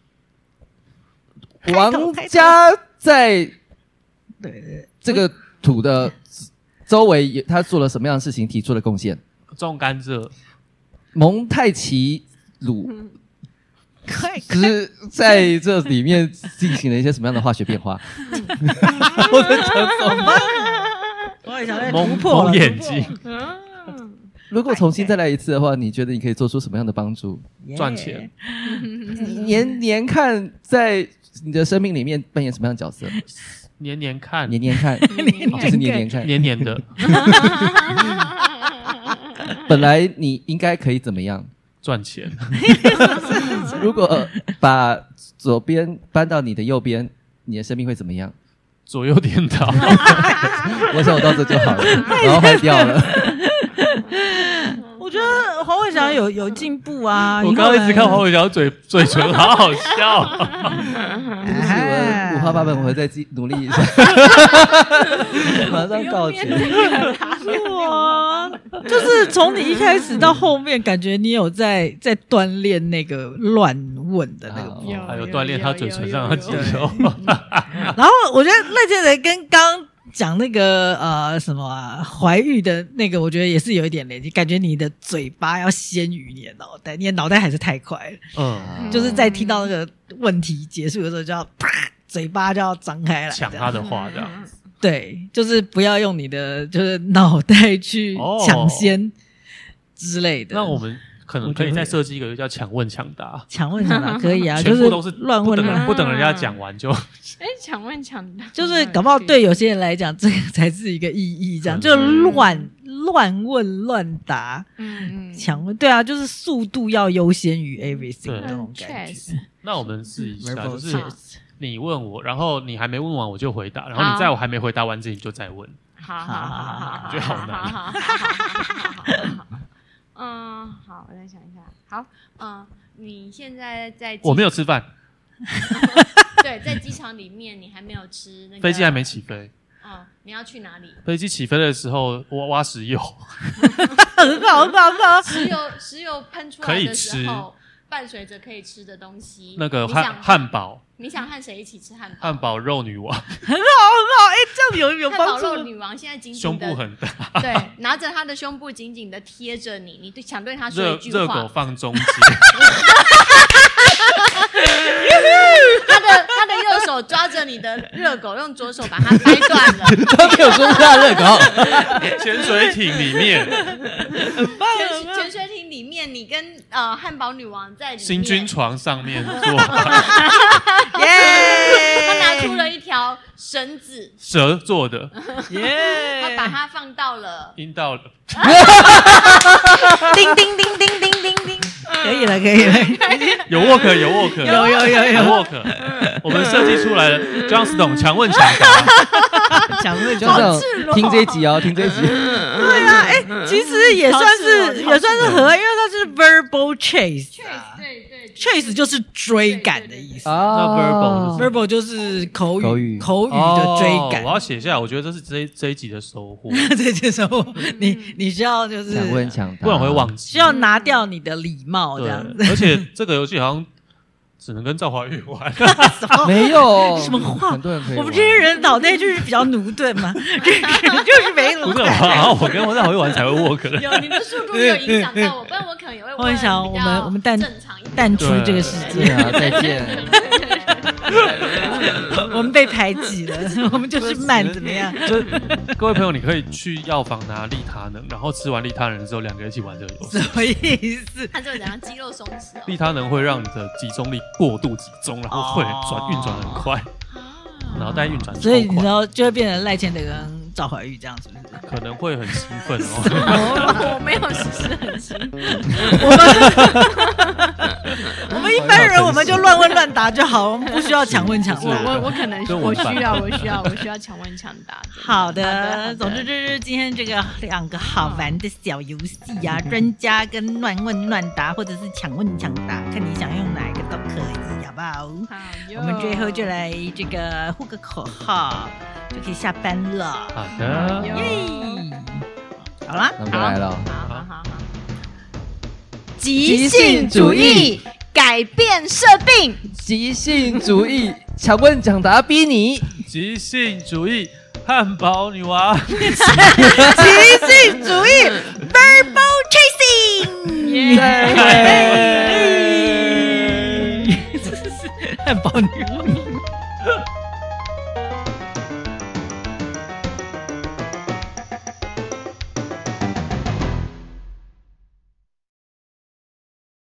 王家在这个土的周围，他做了什么样的事情？提出了贡献？ 种甘蔗。 蒙太奇鲁只在这里面进行了一些什么样的化学变化？我在讲什么？ 我也想在蒙突破蒙眼睛。 如果重新再来一次的话，你觉得你可以做出什么样的帮助？ 赚钱。 年年看在你的生命里面扮演什么样的角色？ 年年看， 年年看，就是年年看， 年年的。 本来你应该可以怎么样？ 赚钱。 如果把左边搬到你的右边，你的生命会怎么样？ 左右颠倒。 我想我到这就好了，然后坏掉了。 我觉得黄伟翔有有进步啊！ 我刚刚一直看黄伟翔嘴嘴唇，好好笑。 我五花八门，我会再努力一下。马上告诫。 哇，就是从你一开始到后面，感觉你有在在锻炼那个乱问的那个， 还有锻炼他嘴唇上的肌肉。 然后我觉得赖建仁跟刚讲那个呃什么啊怀孕的那个，我觉得也是有一点累积，感觉你的嘴巴要先于你的脑袋，你的脑袋还是太快了。嗯，就是在听到那个问题结束的时候，就要啪，嘴巴就要张开来， 抢他的话这样子。 对，就是不要用你的就是脑袋去抢先之类的。 那我们可能可以再设计一个叫抢问抢答。 抢问抢答可以啊， 全部都是乱问乱，不等人家讲完就。 哎，抢问抢答， 就是搞不好对有些人来讲，这个才是一个意义，这样就乱乱问乱答。嗯嗯，抢问对啊，就是速度要优先于 everything 那种感觉。 那我们试一下，就是你问我，然后你还没问完我就回答，然后你在我还没回答完之前就再问。 好好好好好， 我觉得好难。 好好好好。嗯，好，我再想一下。好，嗯，你现在在我没有吃饭。 对，在机场里面，你还没有吃那个飞机还没起飞。 嗯，你要去哪里？ 飞机起飞的时候，我挖石油。 很好，很好，很好。 石油，石油喷出来的时候，伴随着可以吃的东西。 那个汉汉堡。 你想和谁一起吃汉堡？ 汉堡肉女王。 很好，很好。哎，这样有有帮助。 汉堡肉女王现在紧紧的胸部很大。 对，拿着她的胸部紧紧的贴着你，你对想对她说一句话。 热狗放中间。 他的他的右手抓着你的热狗，用左手把它掰断了。 他没有说是他的热狗。 潜水艇里面， 很棒。 潜潜水艇里面，你跟呃汉堡女王在里面行军床上面做。 耶！ 他拿出了一条绳子， 蛇做的。 耶！ 他把它放到了阴道了。 叮叮叮叮叮叮叮。可以了，可以了， 有 work 有 work 有有有有 work， 我们设计出来了 ，Johnston 强问强答， 强问就这种听这一集哦，听这一集。 对啊，哎，其实也算是也算是合，因为它是 verbal chase， 对对 chase 就是追赶的意思。 那 verbal 就是口语口语的追赶。 我要写下来，我觉得这是这一这一集的收获。 这一集收获，你你需要就是抢问抢答， 不然会忘记。 需要拿掉你的礼貌这样子。 而且这个游戏好像只能跟赵怀玉玩。 没有什么话？ 很多人可以玩。 我们这些人脑袋就是比较驽钝嘛，就是就是没脑袋。 不是啊，我跟我赵怀玉玩才会 work 的。 有你的速度有影响到我，不然我可能也会。 我想我们我们淡淡出这个世界啊，再见。 我们被排挤了，我们就是慢，怎么样？ 就各位朋友，你可以去药房拿利他能，然后吃完利他能之后，两个人一起玩这个游戏。 什么意思？ 它就会怎样？肌肉松弛、哦。 利他能会让你的集中力过度集中，然后会转运转很快，脑袋运转超快。 所以你知道就会变成赖千德跟赵怀玉这样，是不是？ 可能会很兴奋哦。 我没有是很兴奋。 我们我们一般人我们就乱问乱答就好，我们不需要强问强答。 我我我可能我需要我需要我需要强问强答。 好的，总之就是今天这个两个好玩的小游戏啊，专家跟乱问乱答，或者是强问强答，看你想用哪一个都可以，好不好？好，我们最后就来这个呼个口号，就可以下班了。 好的， 耶！好啦， 那我们来了。 好好好好。 即兴主义改变设定， 即兴主义强问抢答逼你， 即兴主义汉堡女王， 即兴主义 verbal chasing， 耶！汉堡女王。